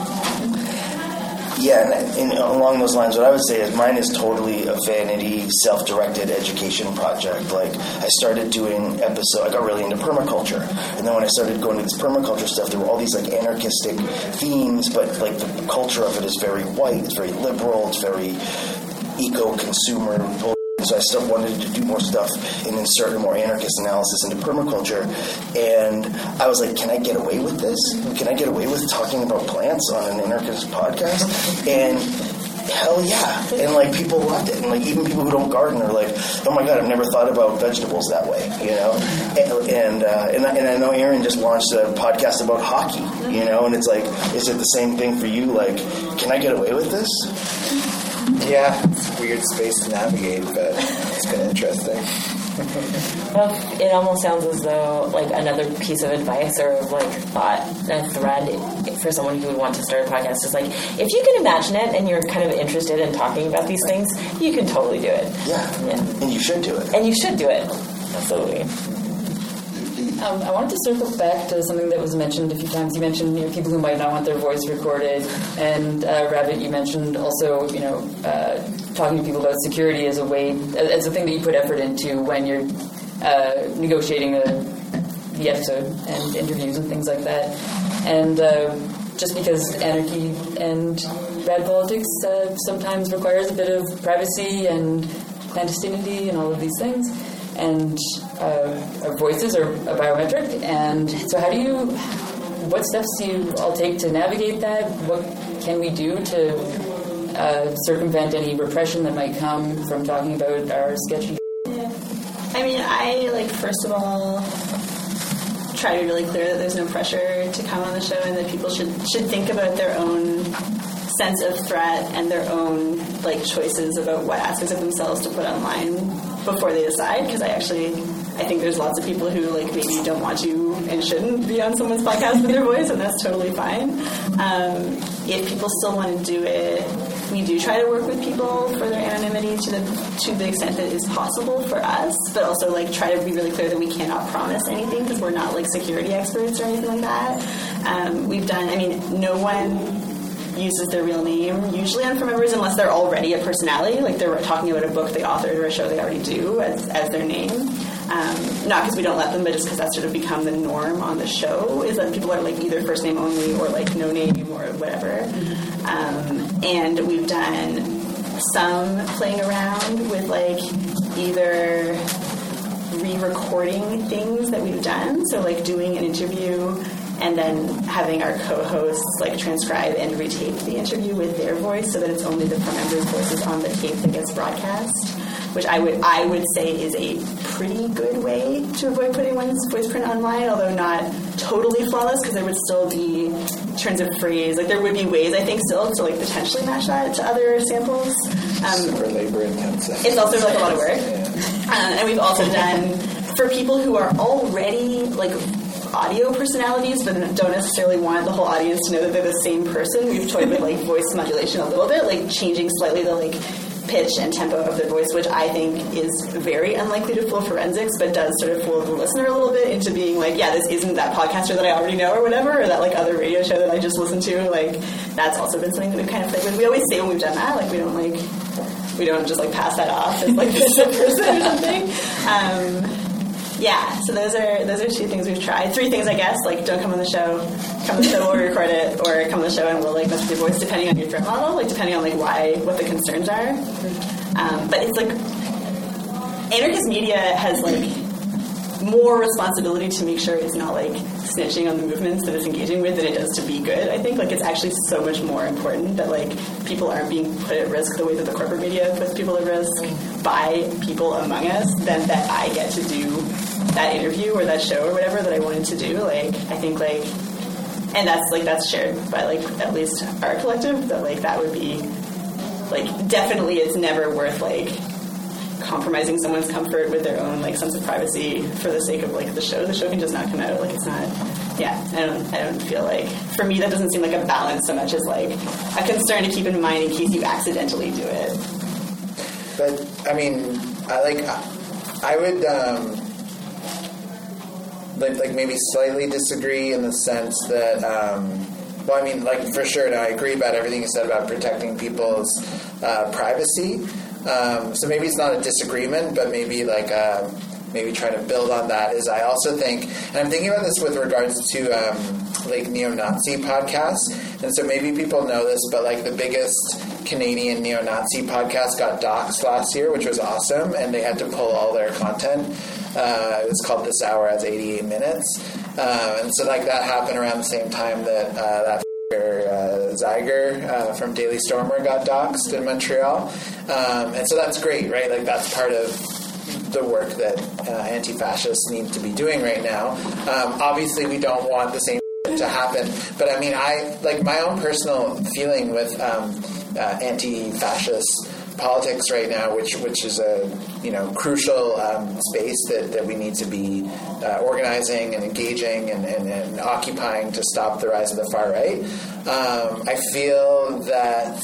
yeah, and along those lines, what I would say is mine is totally a vanity, self-directed education project. Like, I started doing I got really into permaculture, and then when I started going to this permaculture stuff, there were all these like anarchistic themes, but like the culture of it is very white, it's very liberal, it's very eco-consumer bullshit. So I still wanted to do more stuff and insert a more anarchist analysis into permaculture. And I was like, can I get away with this? Can I get away with talking about plants on an anarchist podcast? And hell yeah. And like, people loved it. And like, even people who don't garden are like, oh my God, I've never thought about vegetables that way, And I know Aaron just launched a podcast about hockey, and it's like, is it the same thing for you? Like, can I get away with this? Yeah, it's a weird space to navigate, but it's been interesting. Well, it almost sounds as though, like, another piece of advice or, like, a thread for someone who would want to start a podcast is, like, if you can imagine it and you're kind of interested in talking about these things, you can totally do it. Yeah. And you should do it. Absolutely. I wanted to circle back to something that was mentioned a few times. You mentioned people who might not want their voice recorded, and Rabbit, you mentioned also talking to people about security as a thing that you put effort into when you're negotiating the episode and interviews and things like that. And just because anarchy and bad politics sometimes requires a bit of privacy and clandestinity and all of these things, and our voices are biometric, and so what steps do you all take to navigate that? What can we do to circumvent any repression that might come from talking about our sketchy? I mean, I, first of all, try to be really clear that there's no pressure to come on the show and that people should think about their own sense of threat and their own, choices about what aspects of themselves to put online before they decide, because I think there's lots of people who, maybe don't want to and shouldn't be on someone's podcast with their voice, and that's totally fine. If people still want to do it, we do try to work with people for their anonymity to the extent that is possible for us, but also try to be really clear that we cannot promise anything because we're not security experts or anything like that. No one uses their real name usually on From Embers unless they're already a personality, they're talking about a book they authored or a show they already do as their name. Not because we don't let them, but just because that's sort of become the norm on the show, is that people are either first name only or no name or whatever. And we've done some playing around with either re-recording things that we've done, so doing an interview and then having our co-hosts transcribe and retape the interview with their voice so that it's only the From Embers voices on the tape that gets broadcast, which I would say is a pretty good way to avoid putting one's voice print online, although not totally flawless, because there would still be turns of phrase. There would be ways, I think, still to potentially match that to other samples. Super labor intensive. It's also a lot of work. And we've also done, for people who are already audio personalities but don't necessarily want the whole audience to know that they're the same person, we've toyed with voice modulation a little bit, changing slightly the pitch and tempo of their voice, which I think is very unlikely to fool forensics, but does sort of fool the listener a little bit into being this isn't that podcaster that I already know or whatever, or that other radio show that I just listened to. That's also been something that we've kind of played with. We always say when we've done that, we don't just pass that off as this is a person or something. Yeah, so those are two things we've tried. Three things, I guess, don't come on the show. Come on the show, we'll record it, or come on the show and we'll mess with your voice, depending on your threat model, depending on what the concerns are. But it's anarchist media has more responsibility to make sure it's not snitching on the movements that it's engaging with than it does to be good. I think it's actually so much more important that people aren't being put at risk the way that the corporate media puts people at risk by people among us than that I get to do that interview or that show or whatever that I wanted to do. I think and that's shared by at least our collective, that that would be definitely it's never worth compromising someone's comfort with their own sense of privacy for the sake of the show. The show can just not come out. It's not. Yeah, I don't feel for me that doesn't seem a balance so much as a concern to keep in mind in case you accidentally do it. But I mean, I would maybe slightly disagree in the sense that for sure, and I agree about everything you said about protecting people's privacy. So maybe it's not a disagreement, but maybe maybe trying to build on that is I also think, and I'm thinking about this with regards to neo-Nazi podcasts, and so maybe people know this, but the biggest Canadian neo-Nazi podcast got doxxed last year, which was awesome, and they had to pull all their content. It was called This Hour Has 88 Minutes, and so that happened around the same time that Zeiger from Daily Stormer got doxxed in Montreal, and so that's great, right? That's part of the work that anti-fascists need to be doing right now. Obviously, we don't want the same to happen, but I mean, my own personal feeling with anti-fascist politics right now, which is a crucial space that we need to be organizing and engaging and occupying to stop the rise of the far right. I feel that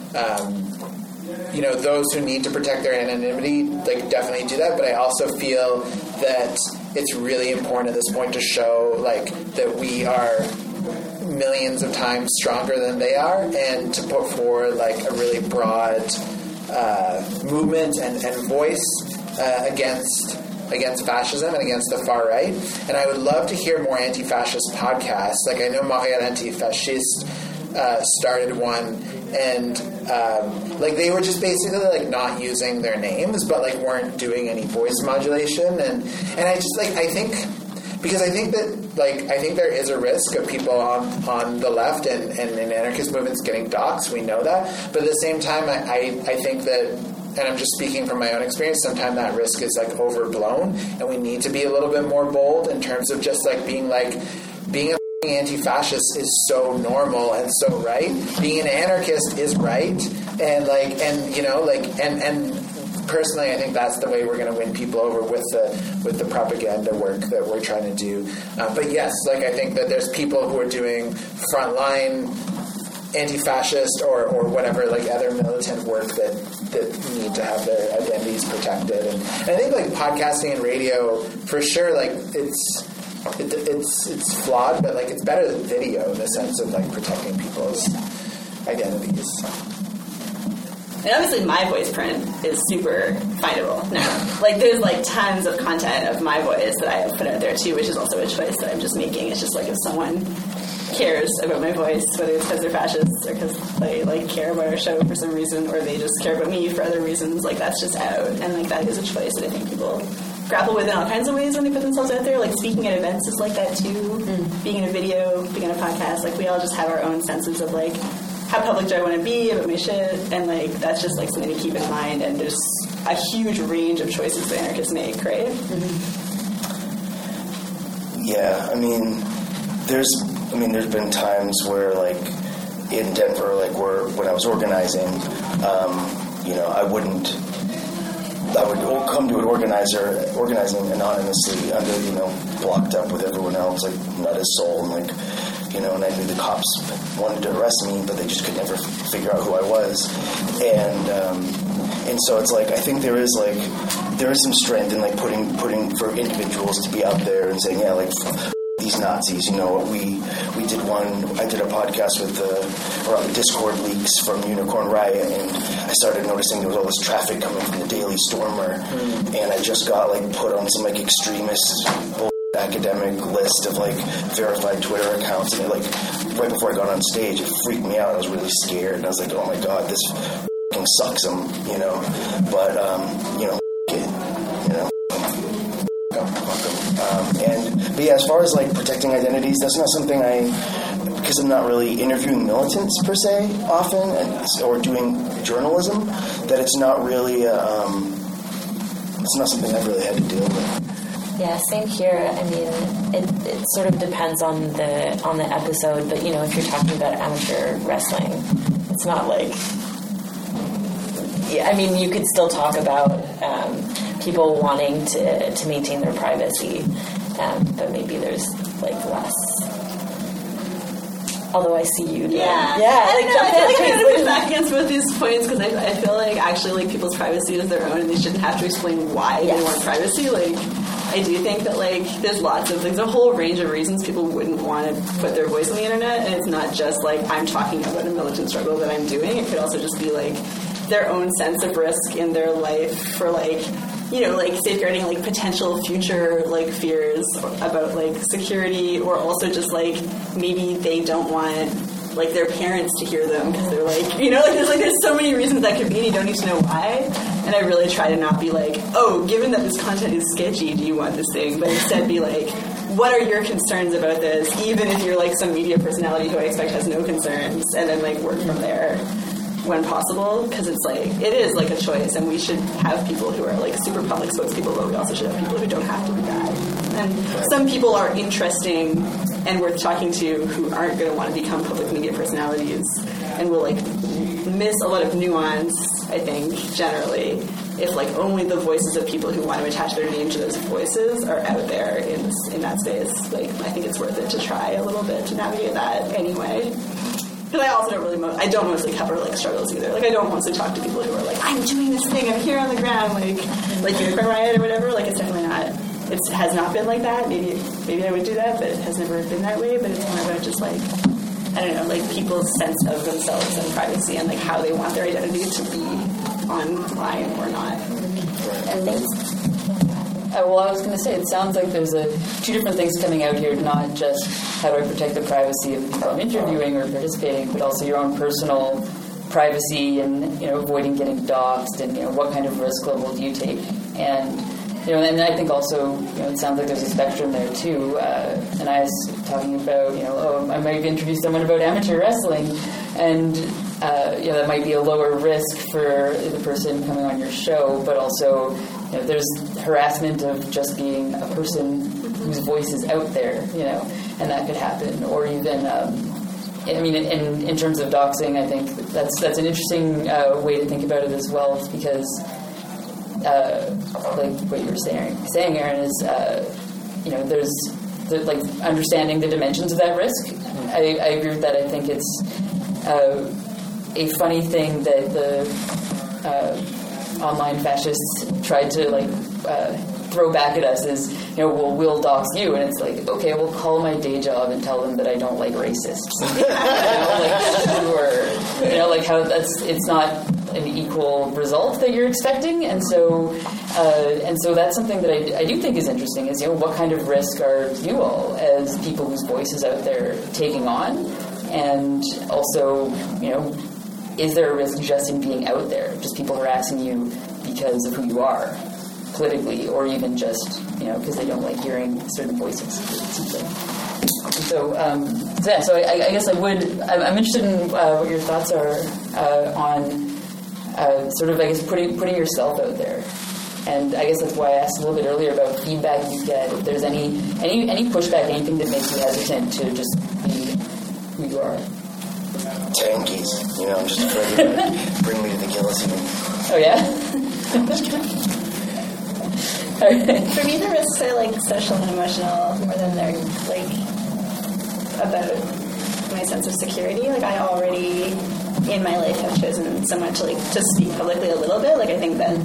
those who need to protect their anonymity definitely do that, but I also feel that it's really important at this point to show that we are millions of times stronger than they are, and to put forward a really broad movement and voice against against fascism and against the far right. And I would love to hear more anti-fascist podcasts. Like I know Montréal Antifasciste started one, and like they were just basically like not using their names, but like weren't doing any voice modulation. And I just like I think there is a risk of people on the left and in anarchist movements getting doxxed. We know that, but at the same time, I think that, and I'm just speaking from my own experience, sometimes that risk is like overblown, and we need to be a little bit more bold in terms of just like being a anti-fascist is so normal and so right. Being an anarchist is right, and personally, I think that's the way we're going to win people over with the propaganda work that we're trying to do. But yes, like I think that there's people who are doing frontline anti-fascist or whatever, like other militant work that need to have their identities protected. And I think like podcasting and radio, for sure, like it's flawed, but like it's better than video in the sense of like protecting people's identities. And obviously my voice print is super findable now. Like there's like tons of content of my voice that I have put out there too, which is also a choice that I'm just making. It's just like if someone cares about my voice, whether it's because they're fascists or because they like care about our show for some reason, or they just care about me for other reasons, like that's just out. And like that is a choice that I think people grapple with in all kinds of ways when they put themselves out there. Like speaking at events is like that too. Being in a video, being in a podcast, like we all just have our own senses of like how public do I want to be about my shit, and like that's just like something to keep in mind. And there's a huge range of choices that anarchists make, right? Yeah, I mean, there's been times where like in Denver, like when I was organizing, I would come to an organizing anonymously under, blocked up with everyone else, like not his soul, and like, and I knew the cops wanted to arrest me, but they just could never figure out who I was. And so it's like, I think there is some strength in like putting for individuals to be out there and saying, yeah, like, these Nazis, we did I did a podcast with around the Discord leaks from Unicorn Riot, and I started noticing there was all this traffic coming from the Daily Stormer, and I just got like put on some like extremist academic list of like verified Twitter accounts, and like right before I got on stage, it freaked me out. I was really scared, and I was like, oh my god, this fucking sucks, but but yeah, as far as like protecting identities, that's not something because I'm not really interviewing militants per se often, or doing journalism, that it's not really it's not something I've really had to deal with. Yeah, same here. I mean, it sort of depends on the episode, but if you're talking about amateur wrestling, it's not like, yeah, I mean, you could still talk about people wanting to maintain their privacy, but maybe there's like less. Although I see you. Yeah. I feel like I'm going to push back against both these points, because I feel like actually like people's privacy is their own, and they shouldn't have to explain why they want privacy. Like, I do think that like there's lots of things, a whole range of reasons people wouldn't want to put their voice on the internet, and it's not just like I'm talking about a militant struggle that I'm doing. It could also just be like their own sense of risk in their life for like, like safeguarding like potential future like fears about like security, or also just like maybe they don't want like their parents to hear them because they're like, there's so many reasons that could be, and you don't need to know why. And I really try to not be like, oh, given that this content is sketchy, do you want this thing? But instead be like, what are your concerns about this? Even if you're like some media personality who I expect has no concerns, and then like work from there when possible, because it's like, it is like a choice, and we should have people who are like super public spokespeople, but we also should have people who don't have to be that. And some people are interesting and worth talking to who aren't going to want to become public media personalities, and will like miss a lot of nuance, I think, generally, if like only the voices of people who want to attach their name to those voices are out there in that space. Like, I think it's worth it to try a little bit to navigate that anyway. Because I also don't mostly cover like struggles either. Like, I don't mostly talk to people who are like, I'm doing this thing, I'm here on the ground, like Unicorn Riot or whatever. Like, it's definitely not. It has not been like that. Maybe I would do that, but it has never been that way. But it's more about just like, I don't know, like people's sense of themselves and privacy, and like how they want their identity to be online or not. And Well, I was going to say, it sounds like there's two different things coming out here, not just how do I protect the privacy of people I'm interviewing or participating, but also your own personal privacy and, avoiding getting doxxed and, what kind of risk level do you take? And, and I think also, it sounds like there's a spectrum there too. And I was talking about, I might interview someone about amateur wrestling, and that might be a lower risk for the person coming on your show, but also there's harassment of just being a person whose voice is out there, and that could happen. Or even, in terms of doxing, I think that's an interesting way to think about it as well, because like what you were saying, Aaron, is there's understanding the dimensions of that risk. I agree with that. I think it's a funny thing that the online fascists tried to throw back at us is, we'll dox you, and it's like, okay, we'll call my day job and tell them that I don't like racists. How it's not an equal result that you're expecting, and so that's something that I do think is interesting. Is what kind of risk are you all as people whose voice is out there taking on, and also is there a risk just in being out there, just people harassing you because of who you are politically, or even just because they don't like hearing certain voices or something. So I guess I'm interested in what your thoughts are on putting yourself out there. And I guess that's why I asked a little bit earlier about feedback you get. If there's any pushback, anything that makes you hesitant to just be who you are. Tankies. I'm just afraid to bring me to the guillotine. Oh, yeah? I'm just kidding. For me, the risks are social and emotional more than they're about my sense of security. I already in my life have chosen so much to speak publicly a little bit. I think that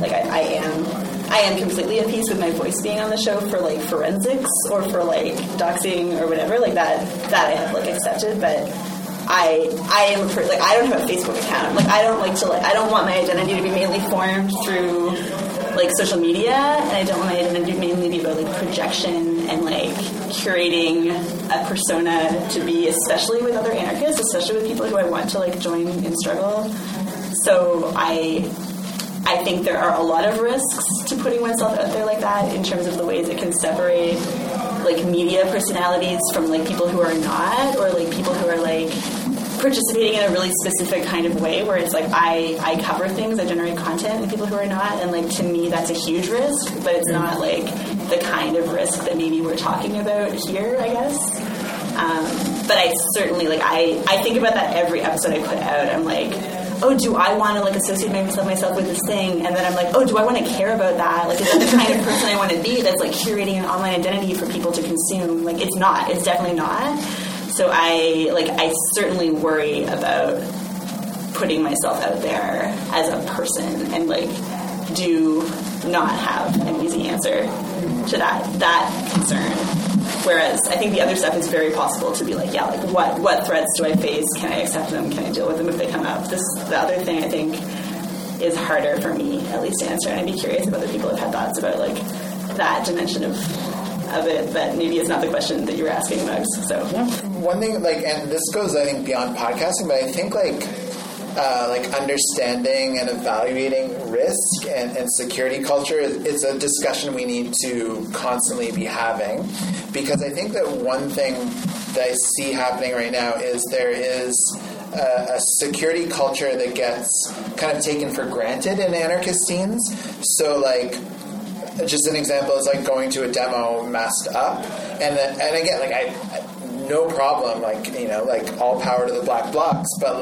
I am completely at peace with my voice being on the show for forensics or for doxing or whatever that I have accepted, but I am I don't have a Facebook account. I don't want my identity to be mainly formed through social media, and I don't want my identity to mainly be about projection and curating a persona to be, especially with other anarchists, especially with people who I want to join in struggle. So I think there are a lot of risks to putting oneself out there like that, in terms of the ways it can separate media personalities from people who are not, or people who are participating in a really specific kind of way where it's I cover things, I generate content, and people who are not, and to me that's a huge risk, but it's not the kind of risk that maybe we're talking about here, I guess. But I certainly I think about that every episode I put out. I'm oh, do I want to associate myself with this thing? And then I'm oh, do I want to care about that? Is that the kind of person I want to be that's curating an online identity for people to consume? It's not. It's definitely not. So I certainly worry about putting myself out there as a person, and do not have an easy answer to that concern. Whereas I think the other stuff is very possible to be what threats do I face? Can I accept them? Can I deal with them if they come up? The other thing I think is harder for me, at least, to answer, and I'd be curious if other people have had thoughts about that dimension of it, but maybe it's not the question that you were asking, Mugs. So one thing, and this goes, I think, beyond podcasting, but I think understanding and evaluating risk and security culture is a discussion we need to constantly be having, because I think that one thing that I see happening right now is there is a security culture that gets kind of taken for granted in anarchist scenes. So just an example is going to a demo masked up, and again, I no problem, all power to the black blocs, but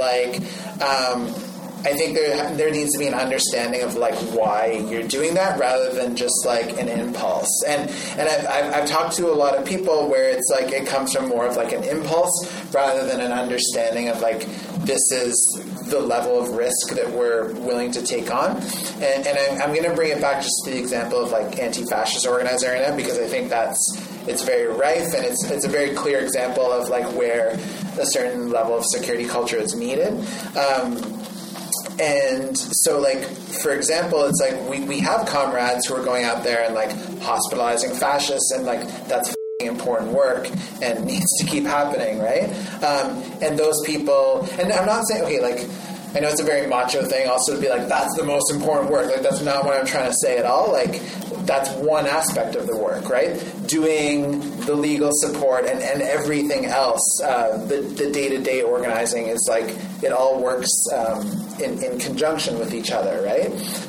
I think there needs to be an understanding of why you're doing that, rather than just an impulse. And I've talked to a lot of people where it's it comes from more of an impulse rather than an understanding of this is the level of risk that we're willing to take on. And I'm going to bring it back just to the example of anti-fascist organizer arena, because I think it's very rife, and it's a very clear example of where a certain level of security culture is needed. And so, like, for example, it's like we have comrades who are going out there and, like, hospitalizing fascists, and, like, that's important work and needs to keep happening, right? And those people, and I'm not saying, okay, like, I know it's a very macho thing also to be like, that's the most important work. Like, that's not what I'm trying to say at all. Like, that's one aspect of the work, right? Doing the legal support and everything else, the day-to-day organizing is like, it all works in conjunction with each other, right?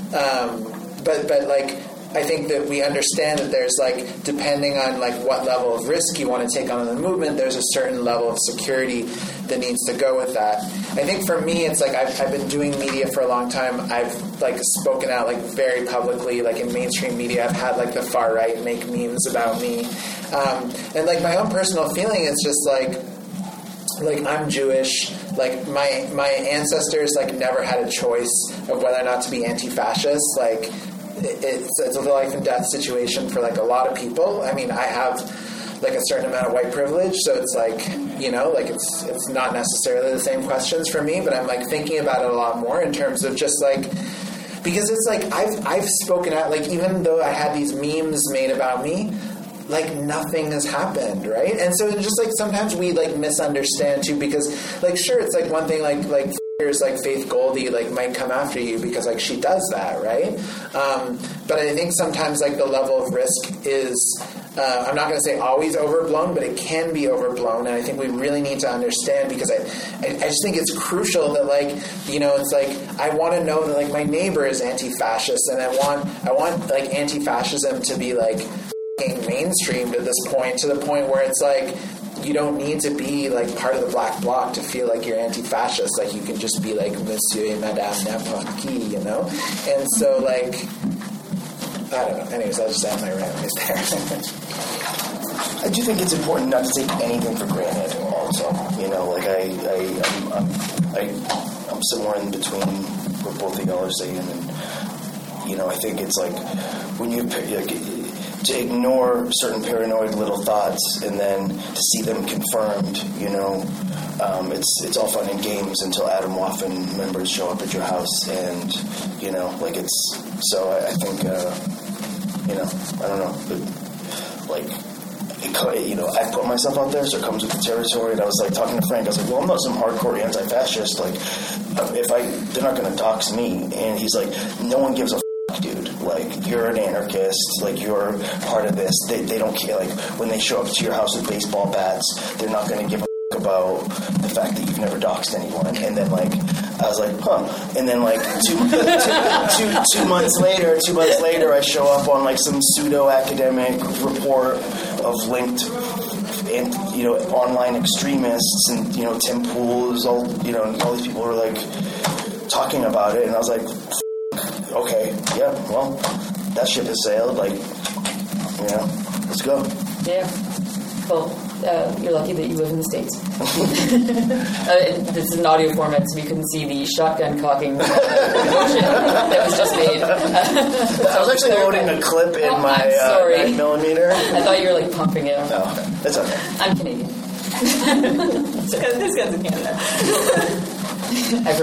But like, I think that we understand that there's, like, depending on, like, what level of risk you want to take on in the movement, there's a certain level of security that needs to go with that. I think for me, it's like I've been doing media for a long time. I've, like, spoken out, like, very publicly, like, in mainstream media. I've had, like, the far right make memes about me. And, like, my own personal feeling is just, like, I'm Jewish. Like, my ancestors, like, never had a choice of whether or not to be anti-fascist. Like, it's a life and death situation for, like, a lot of people. I mean, I have, like, a certain amount of white privilege, so it's like, you know, like, it's not necessarily the same questions for me, but I'm, like, thinking about it a lot more in terms of just, like, because it's like I've spoken out, like, even though I had these memes made about me, like, nothing has happened, right? And so it's just, like, sometimes we, like, misunderstand too, because, like, sure, it's like one thing, like here's, like, Faith Goldie, like, might come after you because, like, she does that, right? But I think sometimes, like, the level of risk is, I'm not going to say always overblown, but it can be overblown, and I think we really need to understand, because I just think it's crucial that, like, you know, it's like, I want to know that, like, my neighbor is anti-fascist, and I want like, anti-fascism to be, like, mainstreamed at this point, to the point where it's like, you don't need to be, like, part of the black bloc to feel like you're anti-fascist. Like, you can just be, like, Monsieur et Madame n'importe qui, you know? And so, like, I don't know. Anyways, I'll just end my rant right there. I do think it's important not to take anything for granted also. You know, like, I'm somewhere in between what both of y'all are saying, and, you know, I think it's like, when you, like, to ignore certain paranoid little thoughts and then to see them confirmed, you know, it's all fun and games until Adam Waffen members show up at your house, and, you know, like, it's, so I think, you know, I don't know, but, like, you know, I put myself out there, so it comes with the territory, and I was, like, talking to Frank, I was like, well, I'm not some hardcore anti-fascist, like, they're not going to dox me, and he's like, no one gives a dude, like, you're an anarchist, like, you're part of this, they don't care, like, when they show up to your house with baseball bats, they're not going to give a about the fact that you've never doxed anyone. And then, like, I was like, huh, and then, like, two months later, I show up on, like, some pseudo-academic report of linked, and, you know, online extremists, and, you know, Tim Pool's, all, you know, and all these people were, like, talking about it, and I was like, okay, yeah, well, that ship has sailed, like, you know, let's go. Yeah. Well, you're lucky that you live in the States. This is an audio format, so we couldn't see the shotgun cocking motion that was just made. I was actually loading a clip in my 9mm. I thought you were, like, pumping it. No, it's okay. I'm Canadian. This guy's in Canada. I've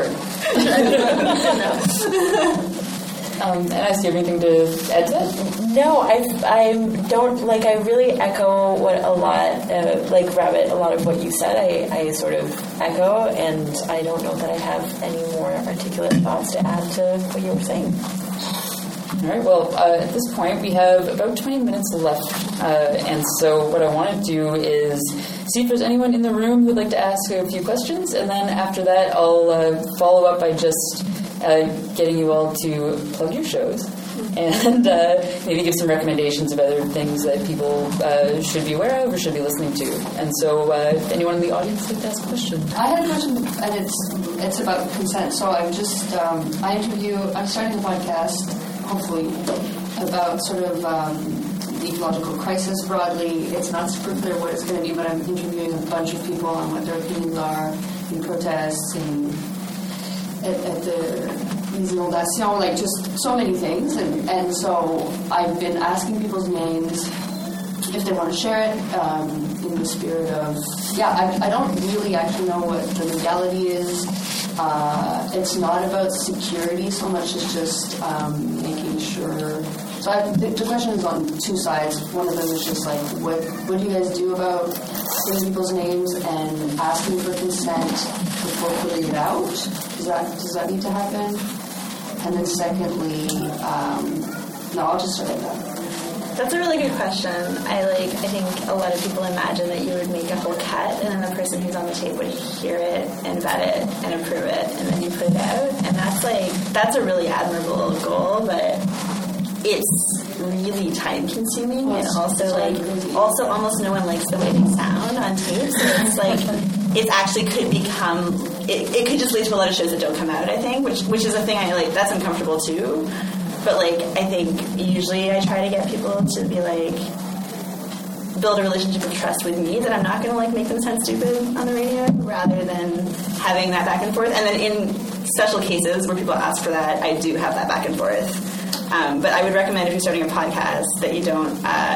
heard. And I see anything to add to that? No, I don't, like, I really echo what a lot, like, Rabbit, a lot of what you said, I sort of echo, and I don't know that I have any more articulate thoughts to add to what you were saying. All right, well, at this point, we have about 20 minutes left, and so what I want to do is see if there's anyone in the room who'd like to ask a few questions, and then after that, I'll follow up by just getting you all to plug your shows and maybe give some recommendations of other things that people should be aware of or should be listening to. And so if anyone in the audience would like to ask a question. I had a question, and it's about consent. So I'm just, I'm starting a podcast, hopefully, about sort of the ecological crisis broadly. It's not super clear what it's going to be, but I'm interviewing a bunch of people on what their opinions are in protests and at the inondation, like just so many things, and so I've been asking people's names if they want to share it in the spirit of, I don't really actually know what the legality is it's not about security so much as just making sure. So the question is on two sides. One of them is just like, what do you guys do about saying people's names and asking for consent before putting it out? Does that need to happen? And then secondly, no, I'll just start with that. That's a really good question. I think a lot of people imagine that you would make a whole cut and then the person who's on the tape would hear it and vet it and approve it and then you put it out. And that's a really admirable goal, but it's really time consuming and also almost no one likes the way they sound on tape. So it's like it actually could become it could just lead to a lot of shows that don't come out, I think, which is a thing I like. That's uncomfortable too. But, I think usually I try to get people to be, build a relationship of trust with me that I'm not going to, make them sound stupid on the radio rather than having that back and forth. And then in special cases where people ask for that, I do have that back and forth. But I would recommend if you're starting a podcast that you don't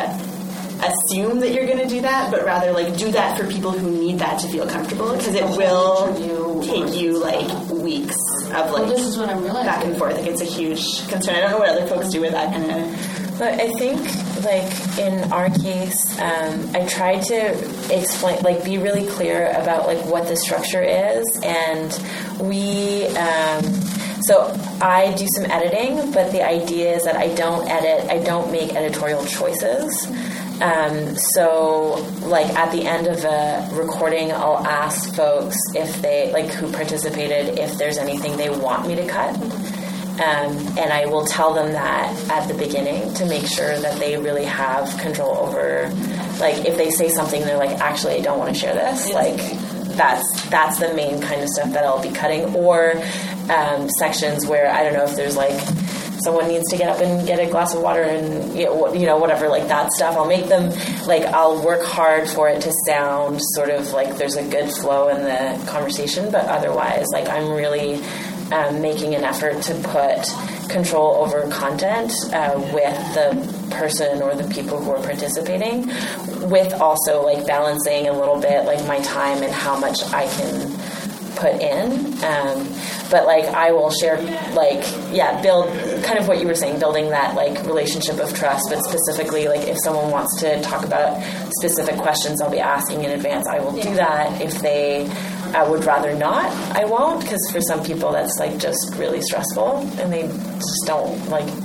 assume that you're going to do that, but rather, do that for people who need that to feel comfortable because it will take you, weeks of this is what I'm realizing. Back and forth. It's a huge concern. I don't know what other folks do with that kind of. But I think, in our case, I tried to explain, be really clear about, what the structure is. And we, so I do some editing, but the idea is that I don't make editorial choices. So, at the end of a recording, I'll ask folks if they, who participated, if there's anything they want me to cut. And I will tell them that at the beginning to make sure that they really have control over, if they say something, they're actually, I don't want to share this. That's the main kind of stuff that I'll be cutting. Or sections where, I don't know if there's, someone needs to get up and get a glass of water and, whatever, that stuff. I'll make them, I'll work hard for it to sound sort of there's a good flow in the conversation, but otherwise, I'm really making an effort to put control over content with the person or the people who are participating, with also, balancing a little bit, my time and how much I can put in. But I will share, build kind of what you were saying, building that relationship of trust, but specifically if someone wants to talk about specific questions I'll be asking in advance, I will do that. If they would rather not, I won't, because for some people that's just really stressful and they just don't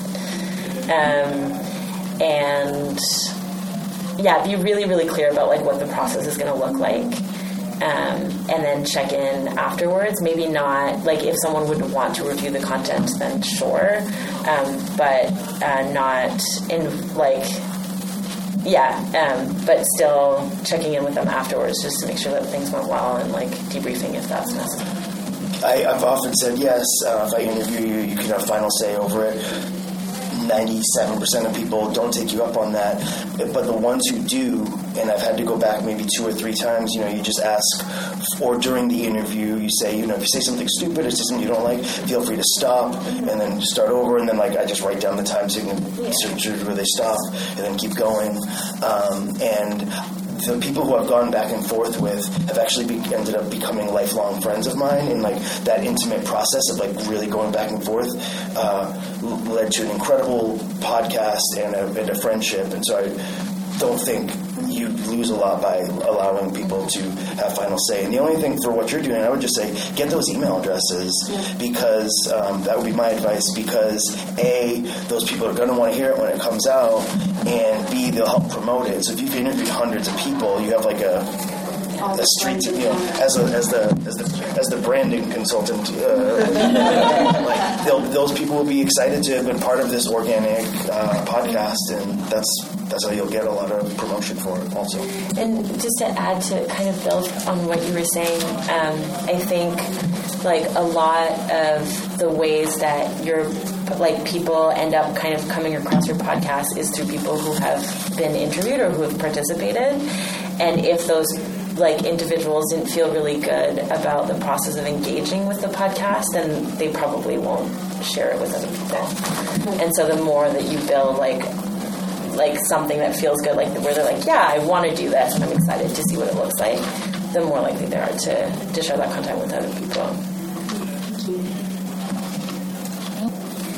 be really, really clear about what the process is going to look like. And then check in afterwards. Maybe not, if someone would want to review the content, then sure. But not in, but still checking in with them afterwards just to make sure that things went well and, debriefing if that's necessary. I've often said, yes, if I interview you, you can have final say over it. 97% of people don't take you up on that, but the ones who do, and I've had to go back maybe 2 or 3 times, you just ask, or during the interview, you say, if you say something stupid or say something you don't like, feel free to stop, and then start over, and then I just write down the time signature where they stop, and then keep going, and the people who I've gone back and forth with have actually ended up becoming lifelong friends of mine, and that intimate process of really going back and forth led to an incredible podcast and a friendship. And so I don't think you lose a lot by allowing people to have final say. And the only thing for what you're doing, I would just say, get those email addresses, because that would be my advice, because A, those people are going to want to hear it when it comes out, and B, they'll help promote it. So if you've interviewed hundreds of people, you have a street, as the branding consultant, those people will be excited to have been part of this organic podcast, and that's how you'll get a lot of promotion for it also. And just to add to kind of build on what you were saying, I think a lot of the ways that people end up kind of coming across your podcast is through people who have been interviewed or who have participated. And if those individuals didn't feel really good about the process of engaging with the podcast, then they probably won't share it with other people. And so the more that you build something that feels good, where they're yeah, I want to do this and I'm excited to see what it looks like, the more likely they are to share that content with other people.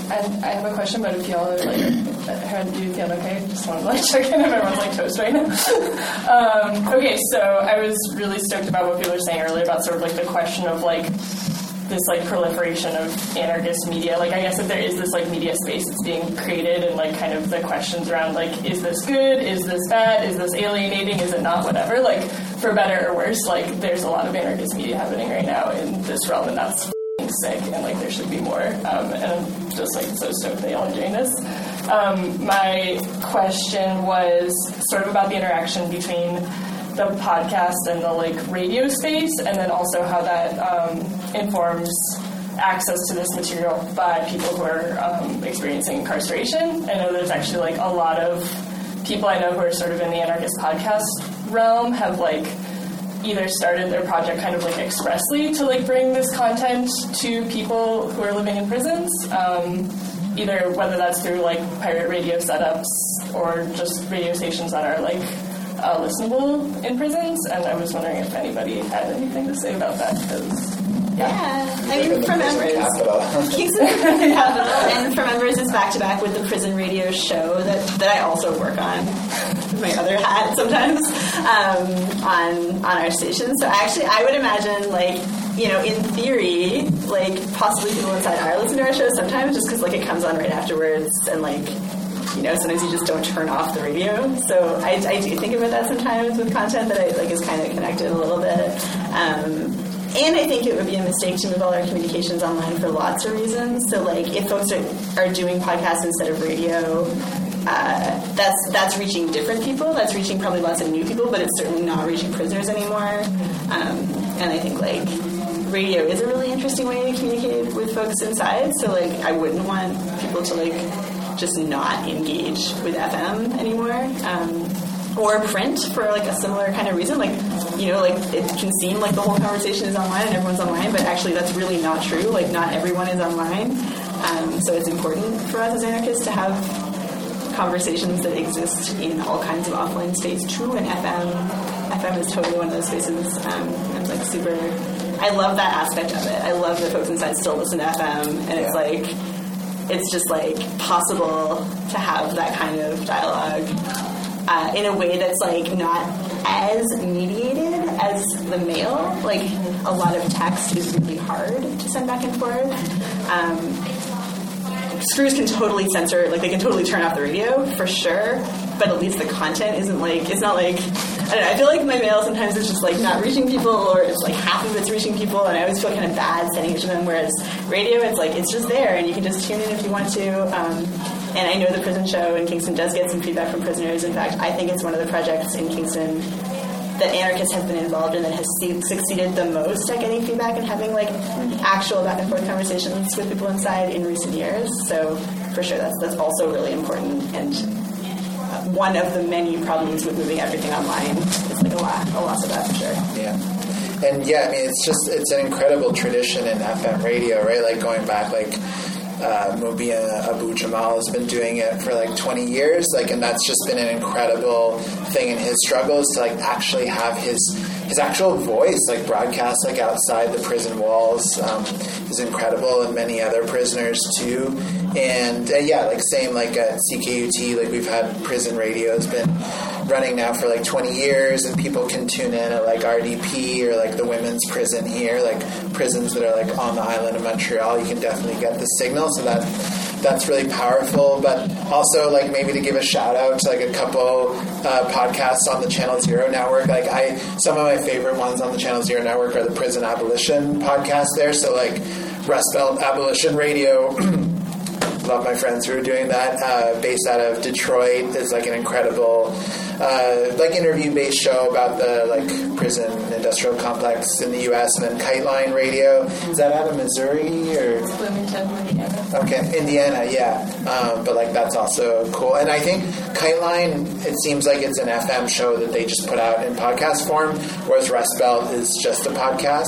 And I have a question, but if y'all are like, do you feel okay? Just want to like check in if everyone's like toast right now. Okay, so I was really stoked about what people were saying earlier about sort of like the question of like this like proliferation of anarchist media. Like I guess if there is this like media space that's being created, and like kind of the questions around like, is this good? Is this bad? Is this alienating? Is it not? Whatever. Like for better or worse, like there's a lot of anarchist media happening right now in this realm, and that's sick, and like there should be more, and I'm just like so stoked that y'all are doing this. My question was sort of about the interaction between the podcast and the like radio space, and then also how that informs access to this material by people who are experiencing incarceration. I know there's actually like a lot of people I know who are sort of in the anarchist podcast realm have like either started their project kind of like expressly to like bring this content to people who are living in prisons, either whether that's through like pirate radio setups or just radio stations that are like listenable in prisons. And I was wondering if anybody had anything to say about that, because I mean, From Embers, Kingston Prison Capital, and From Embers is back-to-back with the prison radio show that I also work on, my other hat sometimes, on our station. So actually, I would imagine, like, you know, in theory, like, possibly people inside are listening to our show sometimes, just because, like, it comes on right afterwards, and, like, you know, sometimes you just don't turn off the radio. So I do think about that sometimes with content that I, like, is kind of connected a little bit. And I think it would be a mistake to move all our communications online for lots of reasons. So, like, if folks are doing podcasts instead of radio, that's reaching different people. That's reaching probably lots of new people, but it's certainly not reaching prisoners anymore. And I think, like, radio is a really interesting way to communicate with folks inside. So, like, I wouldn't want people to, like, just not engage with FM anymore. Or print for, like, a similar kind of reason. Like, you know, like, it can seem like the whole conversation is online and everyone's online, but actually that's really not true. Like, not everyone is online. So it's important for us as anarchists to have conversations that exist in all kinds of offline states too, and FM is totally one of those spaces. I'm, like, super... I love that aspect of it. I love that folks inside still listen to FM, and it's, like... It's just, like, possible to have that kind of dialogue in a way that's, like, not as mediated as the mail. Like, a lot of text is really hard to send back and forth. Screws can totally censor, like, they can totally turn off the radio, for sure, but at least the content isn't, like, it's not, like, I don't know, I feel like my mail sometimes is just, like, not reaching people, or it's, like, half of it's reaching people, and I always feel kind of bad sending it to them, whereas radio, it's, like, it's just there, and you can just tune in if you want to. And I know the prison show in Kingston does get some feedback from prisoners. In fact, I think it's one of the projects in Kingston that anarchists have been involved in that has succeeded the most at getting feedback and having, like, actual back and forth conversations with people inside in recent years. So for sure, that's also really important, and one of the many problems with moving everything online is, like, a loss of that, for sure. Yeah. And yeah, I mean, it's an incredible tradition in FM radio, right? Like, going back, like, Mubia Abu Jamal has been doing it for like 20 years, like, and that's just been an incredible thing in his struggles to, like, actually have his actual voice, like, broadcast, like, outside the prison walls is incredible, and many other prisoners too. And yeah, like, same, like, at CKUT, like, we've had prison radio has been running now for like 20 years, and people can tune in at, like, RDP or, like, the women's prison here, like, prisons that are, like, on the island of Montreal. You can definitely get the signal, so that's really powerful. But also, like, maybe to give a shout out to, like, a couple podcasts on the Channel Zero network. Like, some of my favorite ones on the Channel Zero network are the prison abolition podcast there. So, like, Rust Belt Abolition Radio, love my friends who are doing that, based out of Detroit, is, like, an incredible like, interview-based show about the, like, prison industrial complex in the U.S. And then Kiteline Radio, is that out of Missouri or Bloomington, Indiana? Okay, Indiana, yeah. But, like, that's also cool. And I think Kiteline, it seems like it's an FM show that they just put out in podcast form, whereas Rust Belt is just a podcast.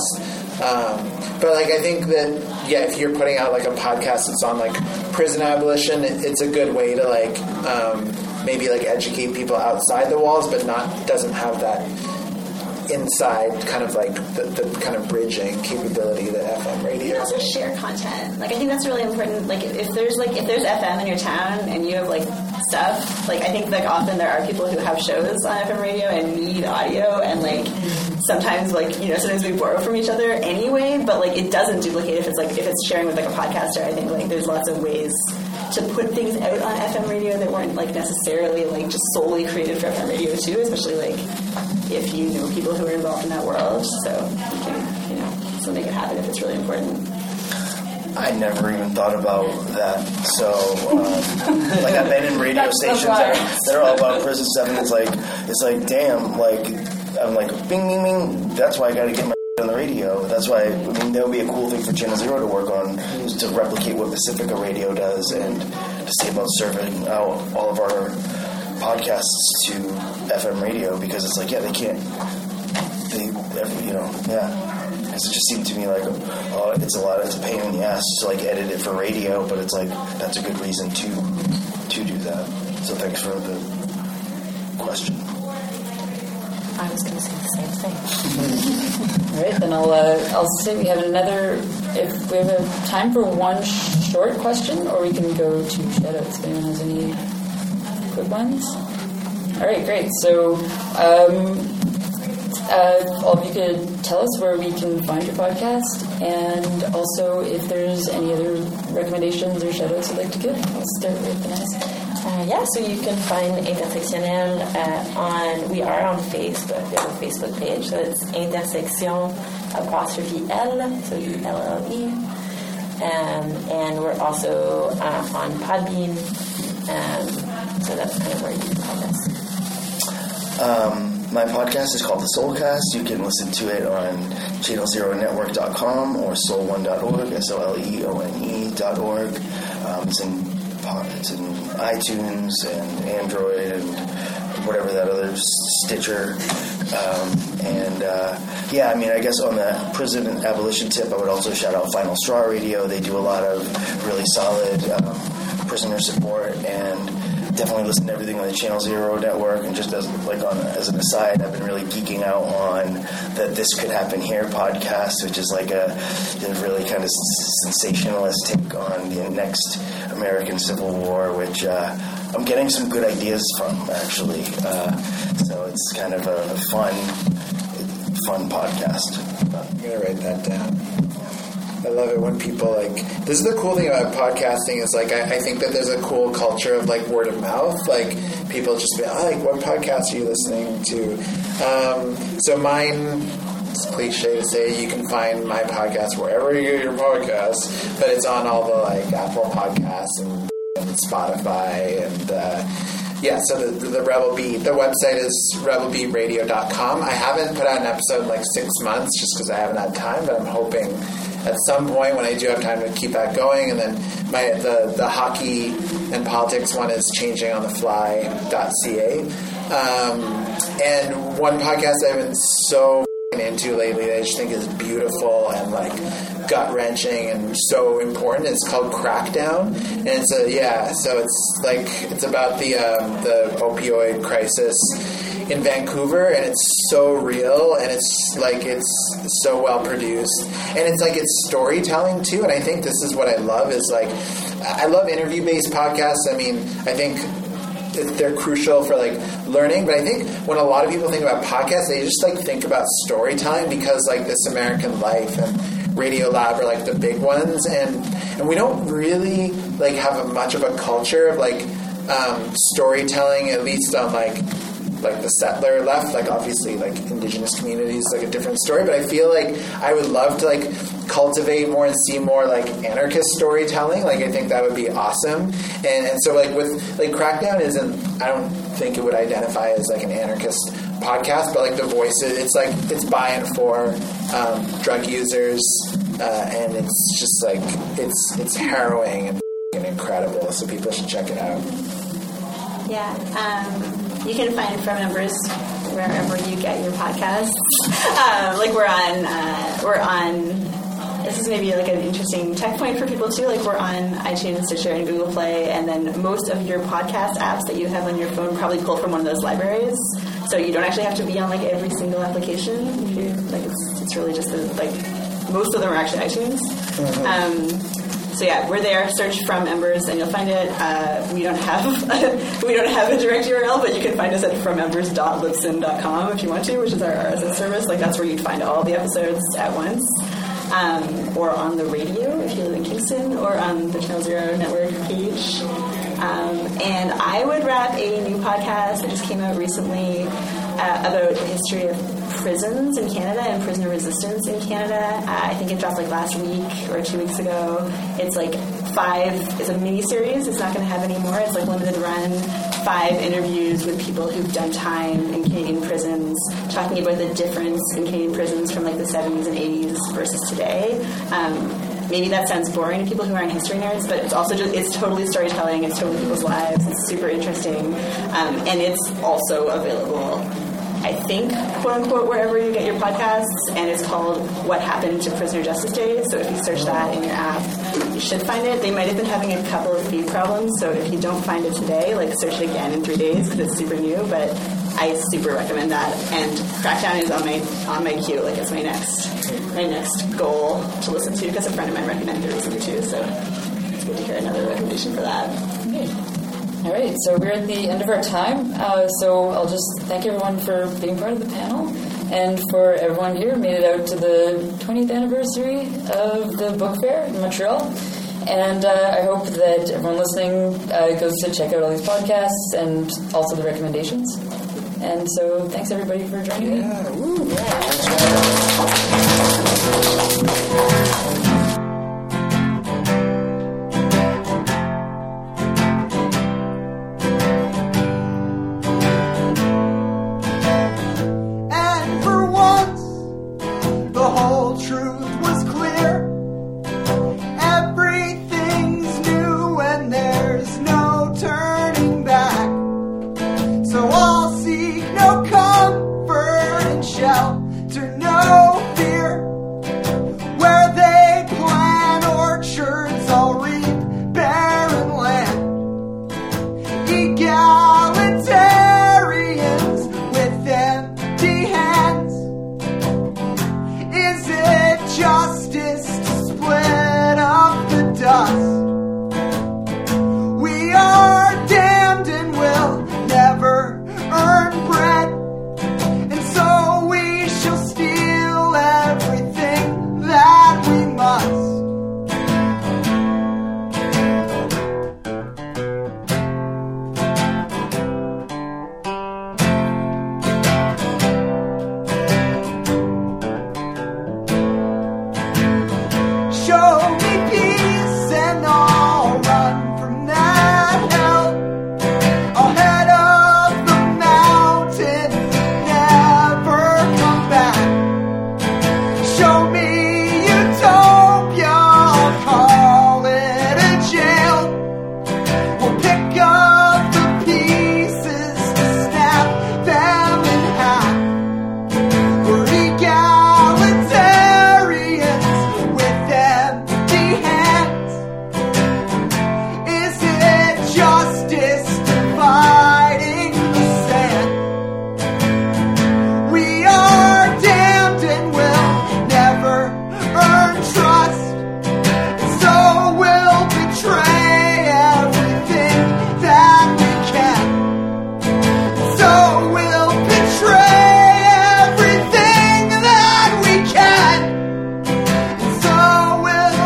But, like, I think that, yeah, if you're putting out, like, a podcast that's on, like, prison abolition, it's a good way to, like, maybe, like, educate people outside the walls, but doesn't have that inside kind of like the kind of bridging capability that FM radio. You also share content. Like I think that's really important. Like if there's FM in your town and you have like stuff, like I think like often there are people who have shows on FM radio and need audio, and like sometimes like, you know, sometimes we borrow from each other anyway, but like it doesn't duplicate if it's sharing with like a podcaster. I think like there's lots of ways to put things out on FM radio that weren't like necessarily like just solely created for FM radio too, especially like if you know people who are involved in that world. So you can, you know, still make it happen if it's really important. I never even thought about that. So, like, I've been in radio stations that are all about Prison 7. It's like, damn, like, I'm like, bing, bing, bing. That's why I got to get my on the radio. That's why, I mean, that would be a cool thing for Channel Zero to work on, is to replicate what Pacifica Radio does, and to see about serving out all of our podcasts to FM radio, because it's like, yeah, they can't, you know, yeah. Because it just seemed to me like, oh, it's a pain in the ass to like edit it for radio, but it's like, that's a good reason to do that. So thanks for the question. I was going to say the same thing. All right, then I'll say we have if we have time for one short question, or we can go to shoutouts if anyone has any quick ones. All right, great. So all of you could tell us where we can find your podcast, and also if there's any other recommendations or shoutouts you'd like to give. I'll start with Vanessa. So you can find Intersectionnel we are on Facebook. We have a Facebook page, so it's Intersection 'L, so ELLE. And we're also on Podbean, so that's kind of where you can find us. My podcast is called The Soulcast. You can listen to it on channelzeronetwork.com or soul1.org, SOLEONE.org. It's in iTunes and Android and whatever that other Stitcher. I mean, I guess on the prison and abolition tip, I would also shout out Final Straw Radio. They do a lot of really solid prisoner support, and definitely listen to everything on the Channel Zero network. And just as an aside, I've been really geeking out on the This Could Happen Here podcast, which is like a really kind of sensationalist take on the next American Civil War, which I'm getting some good ideas from, actually. So it's kind of a fun podcast. I'm going to write that down. I love it when people this is the cool thing about podcasting is I think that there's a cool culture of word of mouth. People just be what podcast are you listening to? So mine, it's cliche to say, you can find my podcast wherever you get your podcasts, but it's on all the Apple Podcasts and Spotify and so the Rebel Beat, the website is rebelbeatradio.com. I haven't put out an episode in 6 months just because I haven't had time, but I'm hoping at some point when I do have time to keep that going. And then the hockey and politics one is changingonthefly.ca. And one podcast I've been so into lately that I just think is beautiful and gut-wrenching and so important. It's called Crackdown, and it's about the opioid crisis in Vancouver, and it's so real, and it's so well produced, and it's storytelling too. And I think this is what I love is I love interview-based podcasts. I mean, I think they're crucial for learning, but I think when a lot of people think about podcasts, they just think about storytelling, because This American Life and Radio Lab are the big ones, and we don't really have much of a culture of storytelling, at least on the settler left. Obviously indigenous communities a different story, but I feel I would love to cultivate more and see more anarchist storytelling. I think that would be awesome. And so with Crackdown isn't, I don't think it would identify as an anarchist podcast, but the voices, it's by and for drug users, and it's just it's harrowing and incredible, so people should check it out. You can find From Embers wherever you get your podcasts. We're on. This is maybe an interesting tech point for people too. We're on iTunes, Stitcher, and Google Play, and then most of your podcast apps that you have on your phone probably pull from one of those libraries. So you don't actually have to be on like every single application. It's really just most of them are actually iTunes. So yeah, we're there. Search From Embers, and you'll find it. We don't have a direct URL, but you can find us at fromembers.libsyn.com if you want to, which is our RSS service. Like that's where you'd find all the episodes at once, or on the radio if you live in Kingston, or on the Channel Zero network page. And I would wrap a new podcast that just came out recently about the history of prisons in Canada and prisoner resistance in Canada. I think it dropped like last week or 2 weeks ago. It's like it's a mini-series. It's not going to have any more. It's like limited run, 5 interviews with people who've done time in Canadian prisons, talking about the difference in Canadian prisons from like the 70s and 80s versus today. Maybe that sounds boring to people who aren't history nerds, but it's also it's totally storytelling. It's totally people's lives. It's super interesting. And it's also available, I think, quote unquote, wherever you get your podcasts, and it's called What Happened to Prisoner Justice Day. So if you search that in your app, you should find it. They might have been having a couple of feed problems, so if you don't find it today, like search it again in 3 days because it's super new, but I super recommend that. And Crackdown is on my queue, like it's my next goal to listen to because a friend of mine recommended it recently too, so it's good to hear another recommendation for that. Okay. All right, so we're at the end of our time, so I'll just thank everyone for being part of the panel, and for everyone here who made it out to the 20th anniversary of the book fair in Montreal. And I hope that everyone listening goes to check out all these podcasts and also the recommendations. And so thanks everybody for joining me.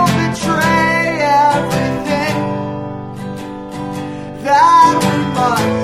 that we must.